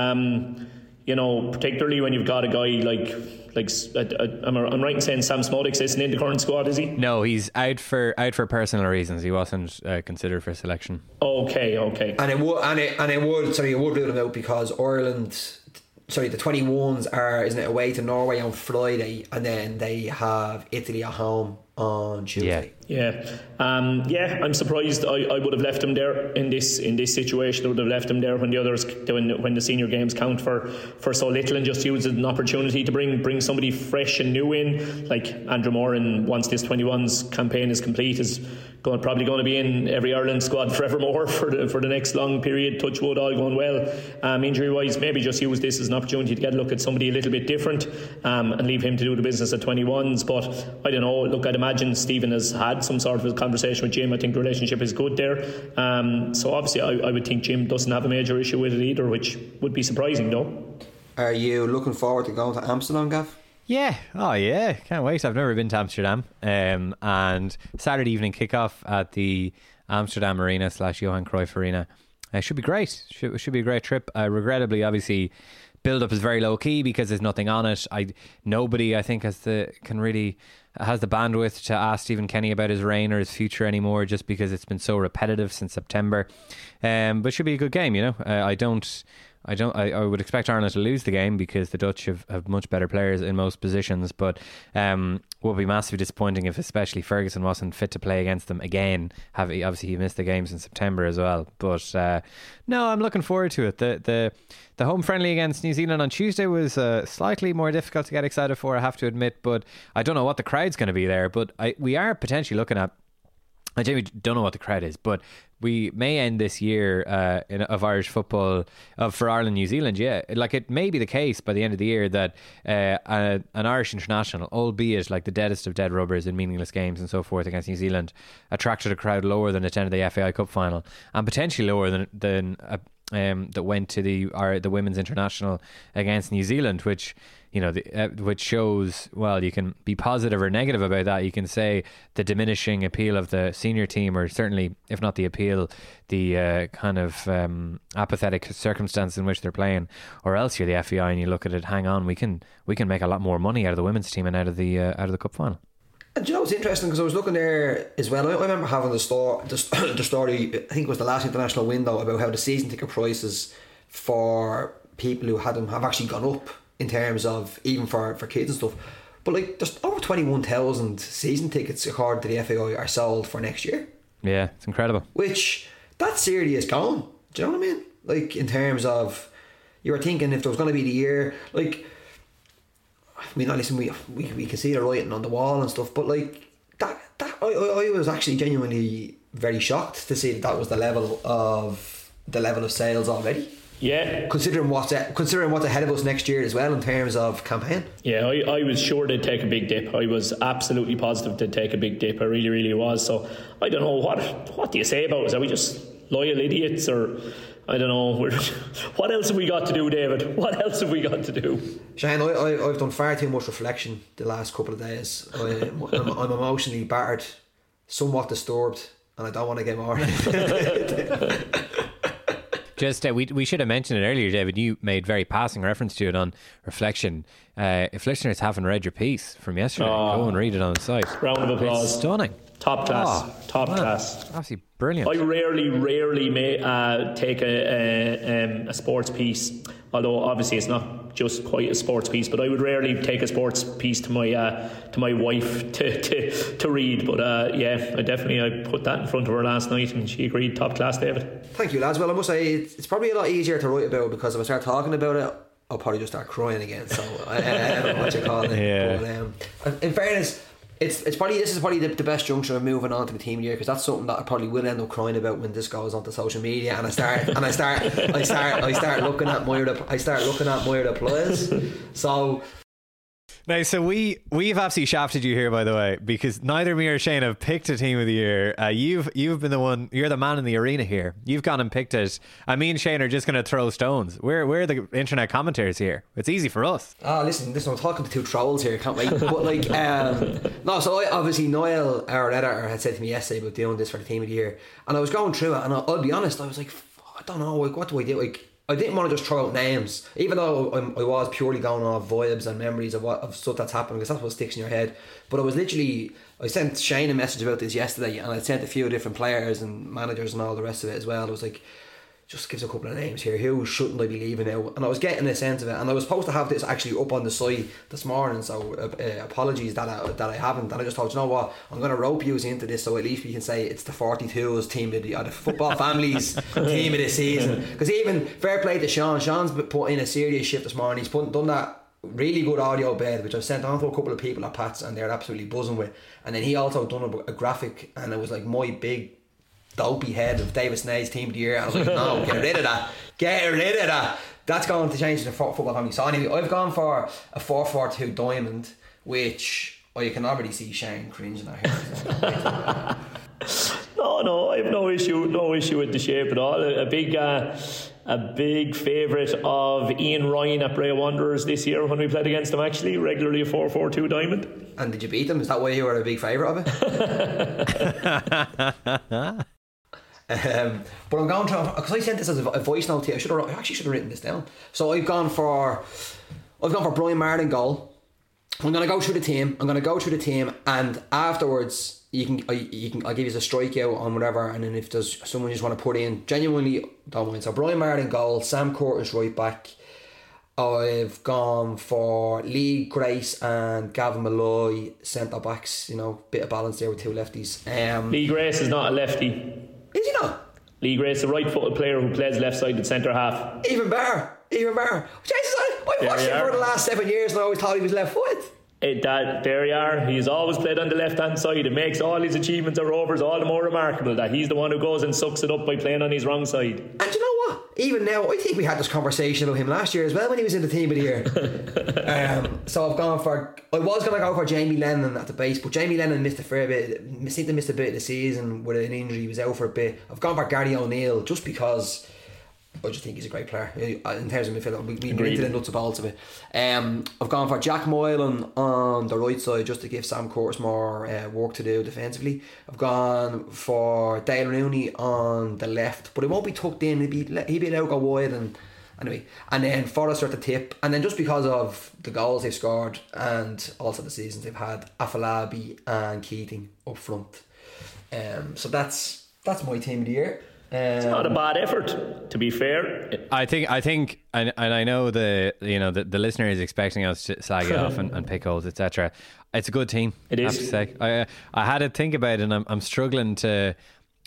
Um, you know, particularly when you've got a guy like. Like, uh, uh, I'm, I'm right in saying Sam Smodics isn't in the current squad, is he? No, he's out for out for personal reasons. He wasn't uh, considered for selection. Okay, okay. And it would, and it, and it would, sorry, it would rule him out because Ireland, sorry, the twenty-ones are, isn't it, away to Norway on Friday, and then they have Italy at home on Tuesday. Yeah, yeah. Um, yeah. I'm surprised. I, I would have left him there in this in this situation. I would have left him there when the others when, when the senior games count for, for so little, and just use it as an opportunity to bring bring somebody fresh and new in, like Andrew Moran. Once this twenty-ones campaign is complete, is going probably going to be in every Ireland squad forevermore for the for the next long period. Touch wood, all going well. Um, injury wise, maybe just use this as an opportunity to get a look at somebody a little bit different, um, and leave him to do the business at twenty-ones. But I don't know. Look, I'd imagine Stephen has had some sort of a conversation with Jim. I think the relationship is good there. Um, so obviously I, I would think Jim doesn't have a major issue with it either, which would be surprising though. Are you looking forward to going to Amsterdam, Gav? Yeah, oh yeah, can't wait. I've never been to Amsterdam. Um, and Saturday evening kickoff at the Amsterdam Arena slash Johan Cruyff Arena. It uh, should be great. Should, should be a great trip. Uh, regrettably, obviously, build up is very low key because there's nothing on it. I nobody I think has the can really has the bandwidth to ask Stephen Kenny about his reign or his future anymore, just because it's been so repetitive since September. Um, but it should be a good game, you know. Uh, I don't. I don't. I, I would expect Ireland to lose the game because the Dutch have, have much better players in most positions. But um, would be massively disappointing if, especially Ferguson, wasn't fit to play against them again. Have obviously he missed the games in September as well. But uh, no, I'm looking forward to it. The the the home friendly against New Zealand on Tuesday was uh, slightly more difficult to get excited for, I have to admit. But I don't know what the crowd's going to be there. But I we are potentially looking at. I genuinely don't know what the crowd is, but we may end this year uh, in, of Irish football of for Ireland New Zealand. Yeah, like it may be the case by the end of the year that uh, a, an Irish international, albeit like the deadest of dead rubbers in meaningless games and so forth against New Zealand, attracted a crowd lower than attended the F A I Cup final and potentially lower than than uh, um, that went to the our, the women's international against New Zealand, which. You know, the, uh, which shows, well, you can be positive or negative about that. You can say the diminishing appeal of the senior team, or certainly, if not the appeal, the uh, kind of um, apathetic circumstance in which they're playing. Or else you're the F A I and you look at it, hang on, we can we can make a lot more money out of the women's team and out of the uh, out of the cup final. And do you know what's interesting? Because I was looking there as well. I remember having the, store, the, the story, I think it was the last international window, about how the season ticket prices for people who had them have actually gone up. In terms of even for, for kids and stuff, but like there's over twenty-one thousand season tickets according to the F A I are sold for next year. Yeah, it's incredible. Which that's serious going. Do you know what I mean? Like, in terms of, you were thinking if there was going to be the year, like, I mean, listen, we we, we can see the writing on the wall and stuff, but like, that, that I, I, I was actually genuinely very shocked to see that that was the level of the level of sales already. Yeah, considering what's considering what's ahead of us next year as well in terms of campaign. Yeah, I, I was sure they'd take a big dip. I was absolutely positive they'd take a big dip. I really, really was. So I don't know what what do you say about us? Are we just loyal idiots, or I don't know? We're, what else have we got to do, David? What else have we got to do? Shane, I, I, I've done far too much reflection the last couple of days. I, I'm, I'm emotionally battered, somewhat disturbed, and I don't want to get more. Just uh, we we should have mentioned it earlier, David. You made very passing reference to it on reflection. Uh, if listeners haven't read your piece from yesterday, oh, go and read it on the site. Round of applause. It's stunning. Top class. Oh, Top man, class. Absolutely brilliant. I rarely, rarely may, uh, take a, a, um, a sports piece, although obviously it's not just quite a sports piece, but I would rarely take a sports piece to my uh, to my wife to to, to read. But uh, yeah, I definitely I put that in front of her last night and she agreed. Top class, David. Thank you, lads. Well, I must say it's, it's probably a lot easier to write about, because if I start talking about it, I'll probably just start crying again. So I, I don't know what you call it. Yeah. But, um, in fairness, It's it's probably this is probably the, the best juncture of moving on to the team of the year, because that's something that I probably will end up crying about when this goes onto social media and I start and I start I start I start looking at my I start looking at my replies. So now, so we we've absolutely shafted you here, by the way, because neither me or Shane have picked a team of the year. Uh, you've you've been the one. You're the man in the arena here. You've gone and picked it. I mean, Shane are just going to throw stones. We're we're the internet commentators here. It's easy for us. Oh, listen, listen. I'm talking to two trolls here. Can't wait. But like, um, no. So I, obviously, Niall, our editor, had said to me yesterday about doing this for the team of the year, and I was going through it, and I'll, I'll be honest. I was like, I don't know. Like, what do I do? Like, I didn't want to just throw out names, even though I'm, I was purely going off vibes and memories of what of stuff that's happened, because that's what sticks in your head. But I was literally, I sent Shane a message about this yesterday, and I sent a few different players and managers and all the rest of it as well. I was like, just gives a couple of names here. Who shouldn't I be leaving out? And I was getting a sense of it, and I was supposed to have this actually up on the site this morning. So uh, uh, apologies that I, that I haven't. And I just thought, you know what, I'm going to rope you into this, so at least we can say it's the forty-twos team of the, or the football families team of the season. Because even fair play to Sean. Sean's put in a serious shift this morning. He's put, done that really good audio bed, which I've sent on to a couple of people at Pat's, and they're absolutely buzzing with. And then he also done a, a graphic, and it was like my big dopey head of David Snade's team of the year. I was like, no, get rid of that, get rid of that. That's going to change the football family. So anyway, I've gone for a four four two diamond, which oh, you can already see Shane cringing at here. no, no, I have no issue, no issue with the shape at all. A, a big, uh, a big favourite of Ian Ryan at Bray Wanderers this year when we played against them. Actually, regularly a four four two diamond. And did you beat them? Is that why you were a big favourite of it? Um, but I'm going to, because I sent this as a, a voice note to you. I should have, I actually should have written this down. So I've gone for, I've gone for Brian Martin goal. I'm going to go through the team. I'm going to go through the team, and afterwards you can, I, you can, I'll give you a strikeout on whatever. And then if there's someone you just want to put in, genuinely don't mind. So Brian Martin goal, Sam Curtis right back. I've gone for Lee Grace and Gavin Malloy centre backs. You know, bit of balance there with two lefties. Um, Lee Grace is not a lefty. Is he not? Lee Grace, a right-footed player who plays left-sided centre half. Even better, even better. Jesus, I, I've watched him for the last seven years, and I always thought he was left-footed. It, that, there you are. He's always played on the left-hand side. It makes all his achievements at Rovers all the more remarkable that he's the one who goes and sucks it up by playing on his wrong side. And you know what? Even now, I think we had this conversation about him last year as well when he was in the team of the year. um, so I've gone for, I was going to go for Jamie Lennon at the base, but Jamie Lennon missed a fair bit, seemed to miss a bit of the season with an injury. He was out for a bit. I've gone for Gary O'Neill just because I just think he's a great player in terms of midfield. We, we get into the nuts and bolts of it. Um, I've gone for Jack Moylan on the right side just to give Sam Curtis more uh, work to do defensively. I've gone for Dale Rooney on the left, but it won't be tucked in. He'd be he'd be allowed to go wide, and anyway. And then Forrester at the tip, and then just because of the goals they've scored and also the seasons they've had, Afolabi and Keating up front. Um, so that's that's my team of the year. Um, it's not a bad effort, to be fair. I think, I think, and, and I know the you know the, the listener is expecting us to slag it off and, and pick holes, et cetera. It's a good team. It is. I have to say, I I had to think about it, and I'm I'm struggling to.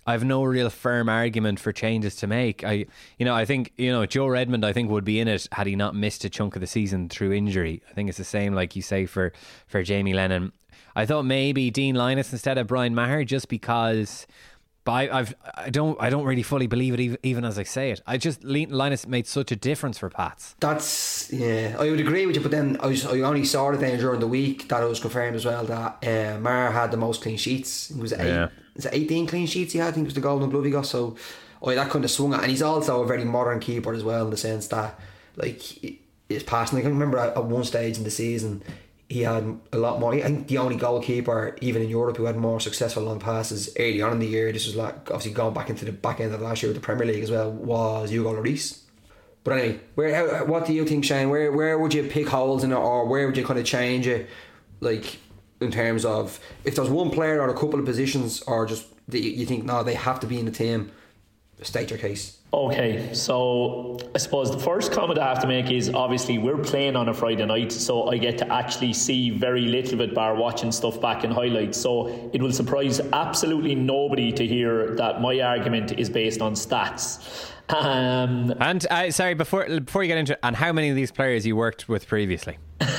I have no real firm argument for changes to make. I, you know, I think, you know, Joe Redmond, I think, would be in it had he not missed a chunk of the season through injury. I think it's the same, like you say, for, for Jamie Lennon. I thought maybe Dean Linus instead of Brian Maher, just because... But I, I've, I don't, I don't really fully believe it, even, even as I say it. I just Linus made such a difference for Pats. That's yeah, I would agree with you. But then I, was, I only saw it then during the week that it was confirmed as well that uh, Maher had the most clean sheets. It was eight, yeah. is it eighteen clean sheets he had? I think it was the Golden Glove he got. So, oh, that kind of swung it. And he's also a very modern keeper as well, in the sense that, like, his passing. I can remember at, at one stage in the season, he had a lot more. I think the only goalkeeper, even in Europe, who had more successful long passes early on in the year, this was like obviously going back into the back end of last year with the Premier League as well, was Hugo Lloris. But anyway, where how, what do you think, Shane? Where where would you pick holes in it, or where would you kind of change it, like in terms of if there's one player or a couple of positions, or just that you think no, they have to be in the team? State your case. Okay, so I suppose the first comment I have to make is obviously we're playing on a Friday night, so I get to actually see very little of it bar watching stuff back in highlights. So it will surprise absolutely nobody to hear that my argument is based on stats. Um, and uh, sorry, before before you get into it, and how many of these players you worked with previously?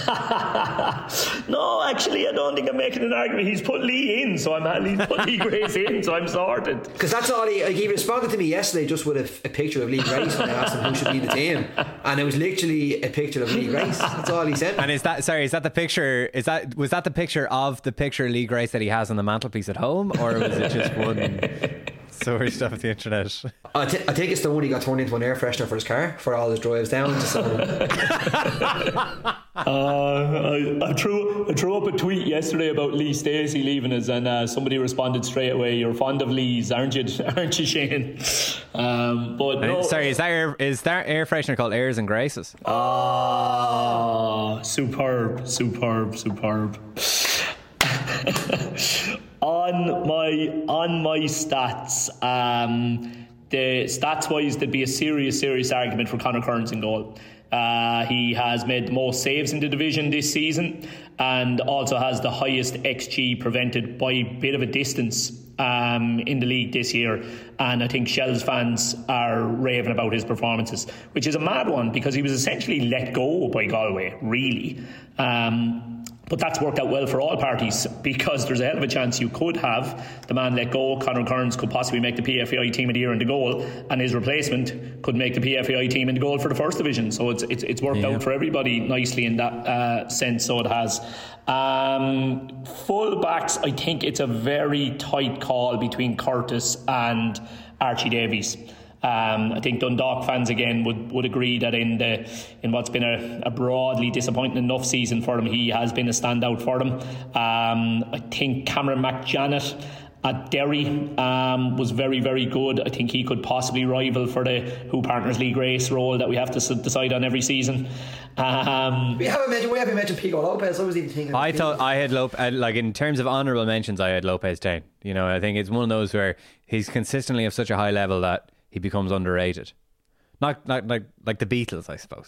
No, actually, I don't think I'm making an argument. He's put Lee in, so I'm at least put Lee Grace in, so I'm sorted. Because that's all he. Like, he responded to me yesterday just with a, a picture of Lee Grace when I asked him who should be in the team, and it was literally a picture of Lee Grace. That's all he said. And is that sorry? Is that the picture? Is that was that the picture of the picture of Lee Grace that he has on the mantelpiece at home, or was it just one? Sorry, stuff at the internet. I, th- I think it's the one he got turned into an air freshener for his car for all his drives down to Southern. uh, I, I threw I threw up a tweet yesterday about Lee Stacey leaving us, and uh, somebody responded straight away. You're fond of Lee's, aren't you? Aren't you, Shane? Um, but no, sorry, is that air, is that air freshener called Airs and Graces? Ah, oh, superb, superb, superb. on my on my stats, um, the stats wise, there'd be a serious, serious argument for Conor Kearns in goal. Uh, he has made the most saves in the division this season, and also has the highest X G prevented by a bit of a distance um, in the league this year. And I think Shells fans are raving about his performances, which is a mad one because he was essentially let go by Galway, really. Um, But that's worked out well for all parties, because there's a hell of a chance you could have the man let go. Conor Kearns could possibly make the P F A I team of the year in the goal, and his replacement could make the P F A I team in the goal for the first division. So it's it's, it's worked yeah. out for everybody nicely in that uh, sense. So it has. Um, full backs, I think it's a very tight call between Curtis and Archie Davies. Um, I think Dundalk fans again would, would agree that in the in what's been a, a broadly disappointing enough season for them, he has been a standout for them. Um, I think Cameron McJanet at Derry um, was very, very good. I think he could possibly rival for the Who Partners Lee Grace role that we have to decide on every season. Um, we haven't mentioned we haven't mentioned Pico Lopez. I was even thinking. I Pico. thought I had Lopez, like in terms of honourable mentions, I had Lopez down. You know, I think it's one of those where he's consistently of such a high level that he becomes underrated. Not, not like like the Beatles, I suppose.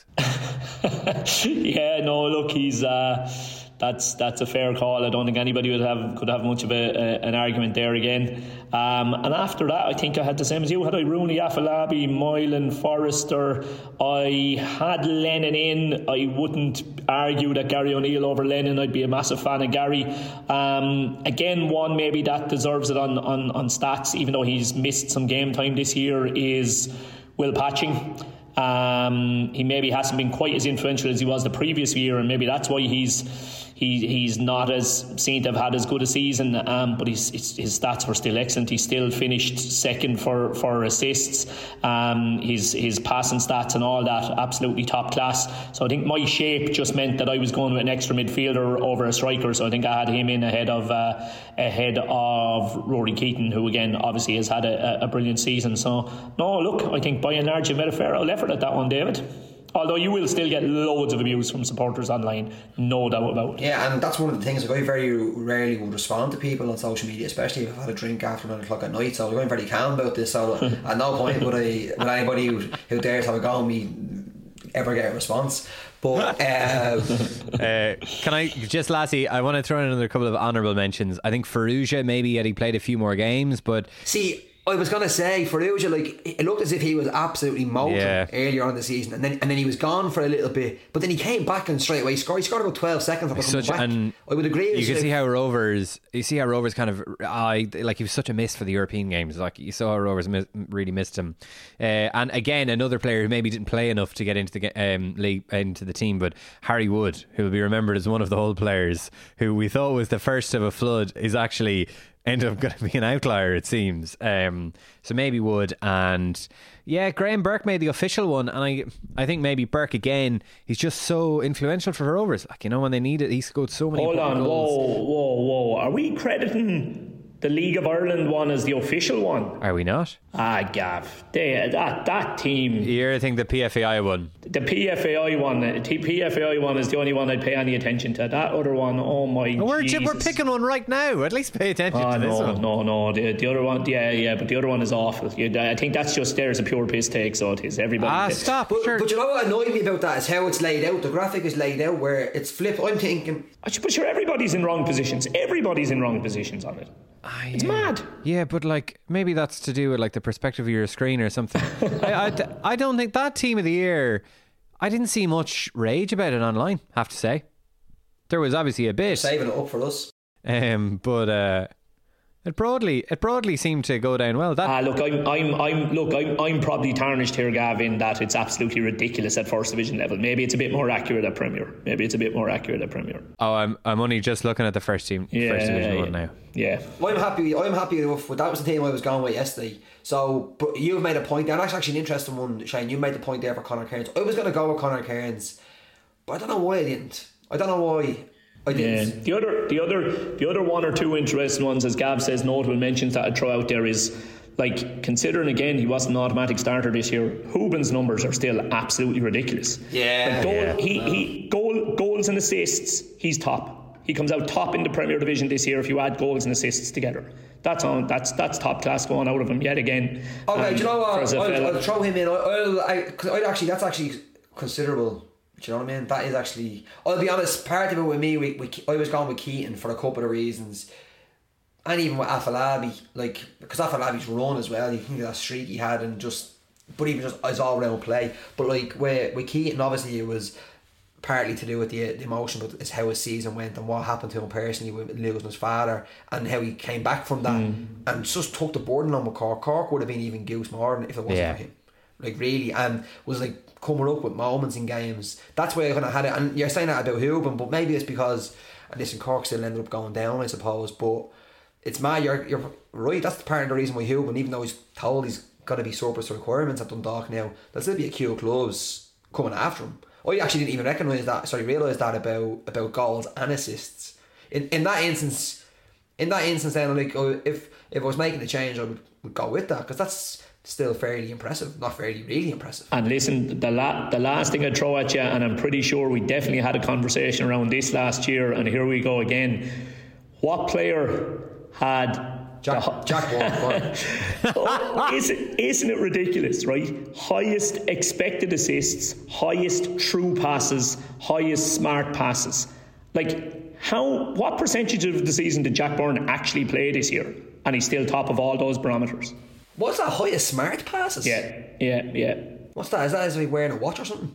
Yeah, no, look, he's uh, that's that's a fair call. I don't think anybody would have could have much of a, a, an argument there again. Um, and after that, I think I had the same as you. Had I Rooney, Afolabi, Moylan, Forrester? I had Lennon in. I wouldn't argue that Gary O'Neill over Lennon. I'd be a massive fan of Gary. Um, again, one maybe that deserves it on, on, on stats, even though he's missed some game time this year, is Will Patching. Um, he maybe hasn't been quite as influential as he was the previous year, and maybe that's why he's he he's not as seen to have had as good a season. Um, but his, his his stats were still excellent. He still finished second for for assists. Um, his his passing stats and all that absolutely top class. So I think my shape just meant that I was going with an extra midfielder over a striker. So I think I had him in ahead of uh, ahead of Rory Keaton, who again obviously has had a, a brilliant season. So no, look, I think by and large you made a fair old effort at that one, David. Although you will still get loads of abuse from supporters online, no doubt about it. Yeah, and that's one of the things. Like, I very rarely would respond to people on social media, especially if I've had a drink after nine o'clock at night. So I'm going very calm about this. So at no point would I, would anybody who, who dares have a go on me ever get a response. But uh, uh, can I just lastly, I want to throw in another couple of honourable mentions. I think Farrugia, maybe had he played a few more games, but see. I was gonna say Farrugia, like it looked as if he was absolutely molten Yeah. earlier on in the season, and then and then he was gone for a little bit, but then he came back and straight away scored. He scored about twelve seconds after coming Such back. and I would agree. You with can you. see how Rovers. You see how Rovers kind of. I like he was such a miss for the European games. Like you saw how Rovers miss, really missed him. Uh, and again, another player who maybe didn't play enough to get into the ga- um, league, into the team, but Harry Wood, who will be remembered as one of the old players who we thought was the first of a flood, is actually ended up going to be an outlier, it seems. Um, so maybe Wood, and yeah, Graham Burke made the official one, and I I think maybe Burke again. He's just so influential for Rovers. Like, you know, when they need it, he scored so many. Hold on, goals. whoa, whoa, whoa. Are we crediting the League of Ireland one as the official one? Are we not? Ah, Gav. They, that, that team. You're thinking the P F A I one. The P F A I one. The P F A I one is the only one I'd pay any attention to. That other one, oh my We're, Jesus. we're picking one right now. At least pay attention Oh, to this no, one. no, no. The, the other one, yeah, yeah, but the other one is awful. You, I think that's just there as a pure piss take, so it is. Everybody. Ah, stop. But, Sure. but you know what annoyed me about that is how it's laid out. The graphic is laid out where it's flipped. I'm thinking, But sure, everybody's in wrong positions. Everybody's in wrong positions on it. Ah, It's yeah. mad. Yeah, but like maybe that's to do with like the perspective of your screen or something. I, I, I don't think that team of the year. I didn't see much rage about it online. Have to say, there was obviously a bit, saving it up for us. um, but uh, it broadly it broadly seemed to go down well. That Ah, look, I'm, I'm, I'm, look, I'm, I'm probably tarnished here, Gavin, that it's absolutely ridiculous at first division level. Maybe it's a bit more accurate at Premier. Maybe it's a bit more accurate at Premier. oh, I'm I'm only just looking at the first team, Yeah, first division yeah. one now. Yeah. I'm happy. I'm happy enough. But that was the team I was going with yesterday. So, but you've made a point there. And that's actually an interesting one, Shane. You made the point there for Conor Cairns. I was going to go with Conor Cairns, but I don't know why I didn't. I don't know why I Yeah. didn't. The other, the other, the other one or two interesting ones, as Gav says, notable mentions that I'd throw out there is, like, considering again he wasn't an automatic starter this year, Hooben's numbers are still absolutely ridiculous. Yeah. Like goal, Yeah. he, he goal, goals and assists, he's top. He comes out top in the Premier Division this year if you add goals and assists together. That's on. That's that's top class going out of him yet again. Okay, Um, do you know for what? as a I'll, fella- I'll throw him in. I'll, I'll, I, cause I'd actually, that's actually considerable. Do you know what I mean? That is actually. I'll be honest. Part of it with me, we, we, I was going with Keaton for a couple of reasons, and even with Afalabi, like because Afalabi's run as well. You think of that streak he had, and just, but even just his all round play. But like with with Keaton, obviously it was partly to do with the, the emotion, but it's how his season went and what happened to him personally with losing his father and how he came back from that Mm. and just took the burden on with Cork. Cork would have been even goose more if it wasn't Yeah. for him. Like really, and was like coming up with moments in games. That's why I kind of had it. And you're saying that about Hooben, but maybe it's because, and listen, Cork still ended up going down, I suppose. But it's mad. You're you're right. That's part of the reason why Hooben, even though he's told he's got to be surplus requirements at Dundalk now, there'll still be a queue of clubs coming after him. I actually didn't even recognise that. Sorry, realise that about about goals and assists. In in that instance, in that instance, then like oh, if if I was making the change, I would, would go with that because that's still fairly impressive. Not fairly, really impressive. And listen, the la- the last thing I'd throw at you, and I'm pretty sure we definitely had a conversation around this last year, and here we go again. What player had Jack the, Jack Ward, oh, isn't, isn't it ridiculous, right? Highest expected assists, highest true passes, highest smart passes. Like, how? What percentage of the season did Jack Byrne actually play this year? And he's still top of all those barometers. what's that highest smart passes? Yeah, yeah, yeah. What's that? Is that as if wearing a watch or something?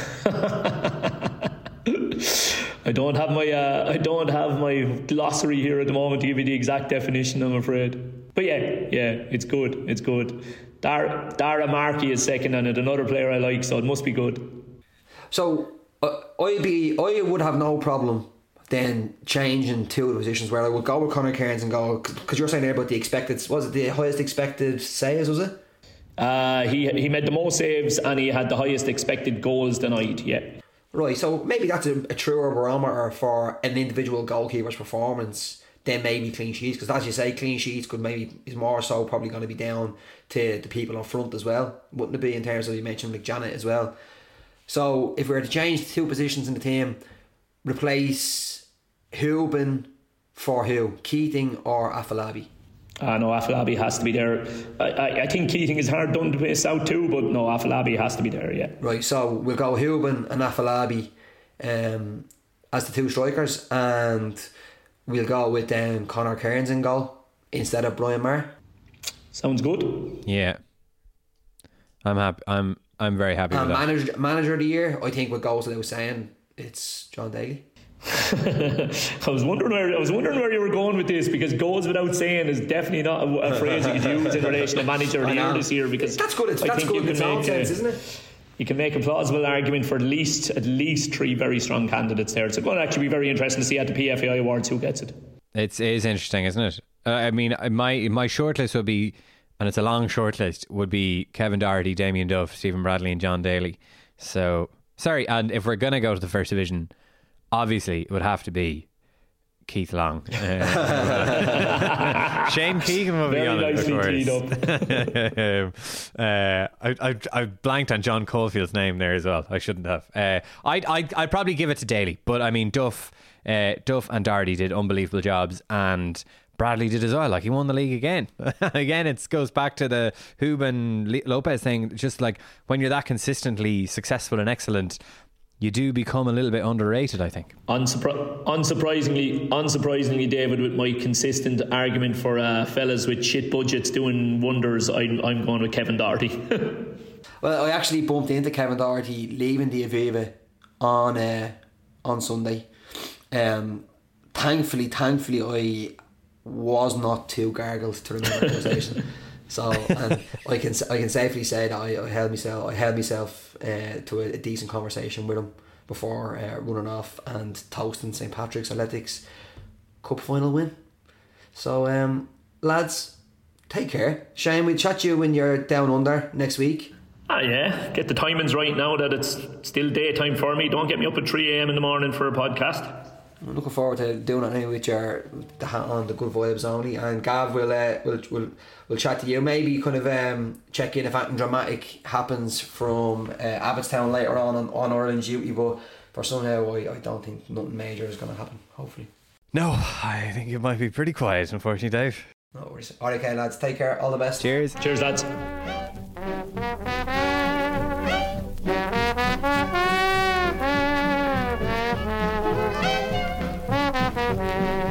I don't have my uh, I don't have my glossary here at the moment to give you the exact definition, I'm afraid. But yeah, yeah, it's good. It's good. Dar- Dara Markey is second on it, another player I like, so it must be good. So uh, I'd be, I would have no problem then changing two of the positions where I would go with Conor Cairns and go, because you're saying there about the expected, was it the highest expected saves, was it? Uh, he he made the most saves and he had the highest expected goals denied. Yeah. Right, so maybe that's a, a truer barometer for an individual goalkeeper's performance than maybe clean sheets, because as you say, clean sheets could maybe is more so probably going to be down to the people on front as well, wouldn't it be, in terms of, you mentioned like Janet as well. So if we were to change two positions in the team, replace Hooben for who? Keating or Afalabi? Uh, no, Afalabi has to be there. I, I, I think Keating is hard done to miss out too, but no, Afalabi has to be there, yeah. Right, so we'll go Hooben and Afalabi um, as the two strikers, and we'll go with um, Conor Cairns in goal instead of Brian Maher. Sounds good. Yeah, I'm happy. I'm I'm very happy And with that. manager, manager of the year, I think what goes without saying, it's John Daly. I was wondering where I was wondering where you were going with this, because goes without saying is definitely not a, a phrase you could use in relation to manager of the year this year, because That's good. It's, I that's think good you in can its own make sense, a, isn't it? you can make a plausible argument for at least at least three very strong candidates there. It's going to actually be very interesting to see at the P F A I Awards who gets it. It's, it is interesting, isn't it? Uh, I mean, my my shortlist would be, and it's a long shortlist, would be Kevin Doherty, Damien Duff, Stephen Bradley and John Daly. So, sorry, and if we're going to go to the first division, obviously it would have to be Keith Long. Uh, Shane Keegan will be Very on nicely it, of course. um, uh, I, I, I blanked on John Caulfield's name there as well. I shouldn't have. Uh, I'd, I'd, I'd probably give it to Daly, but I mean, Duff, uh, Duff and Doherty did unbelievable jobs, and Bradley did as well. Like, he won the league again. Again, it goes back to the Hooban Lopez thing. Just like when you're that consistently successful and excellent, you do become a little bit underrated, I think. Unsurpri- unsurprisingly, unsurprisingly, David, with my consistent argument for uh, fellas with shit budgets doing wonders, I'm, I'm going with Kevin Doherty. Well, I actually bumped into Kevin Doherty leaving the Aviva on uh, on Sunday. Um, thankfully, thankfully, I was not too gargled to remember the conversation. So, and I can I can safely say that I, I held myself I held myself uh, to a, a decent conversation with him before uh, running off and toasting Saint Patrick's Athletics Cup final win. So, um, lads, take care. Shane, we'll chat to you when you're down under next week. Ah, yeah. Get the timings right now that it's still daytime for me. Don't get me up at three a.m. in the morning for a podcast. I'm looking forward to doing it now with your with the hat on, the good vibes only. And Gav will uh, will will will chat to you. Maybe kind of um, check in if anything dramatic happens from uh, Abbottstown later on on, on Ireland duty. But for somehow, I, I don't think nothing major is going to happen. Hopefully. No, I think it might be pretty quiet, unfortunately, Dave. No worries. All right, okay, lads. Take care. All the best. Cheers. Cheers, lads. Thank you.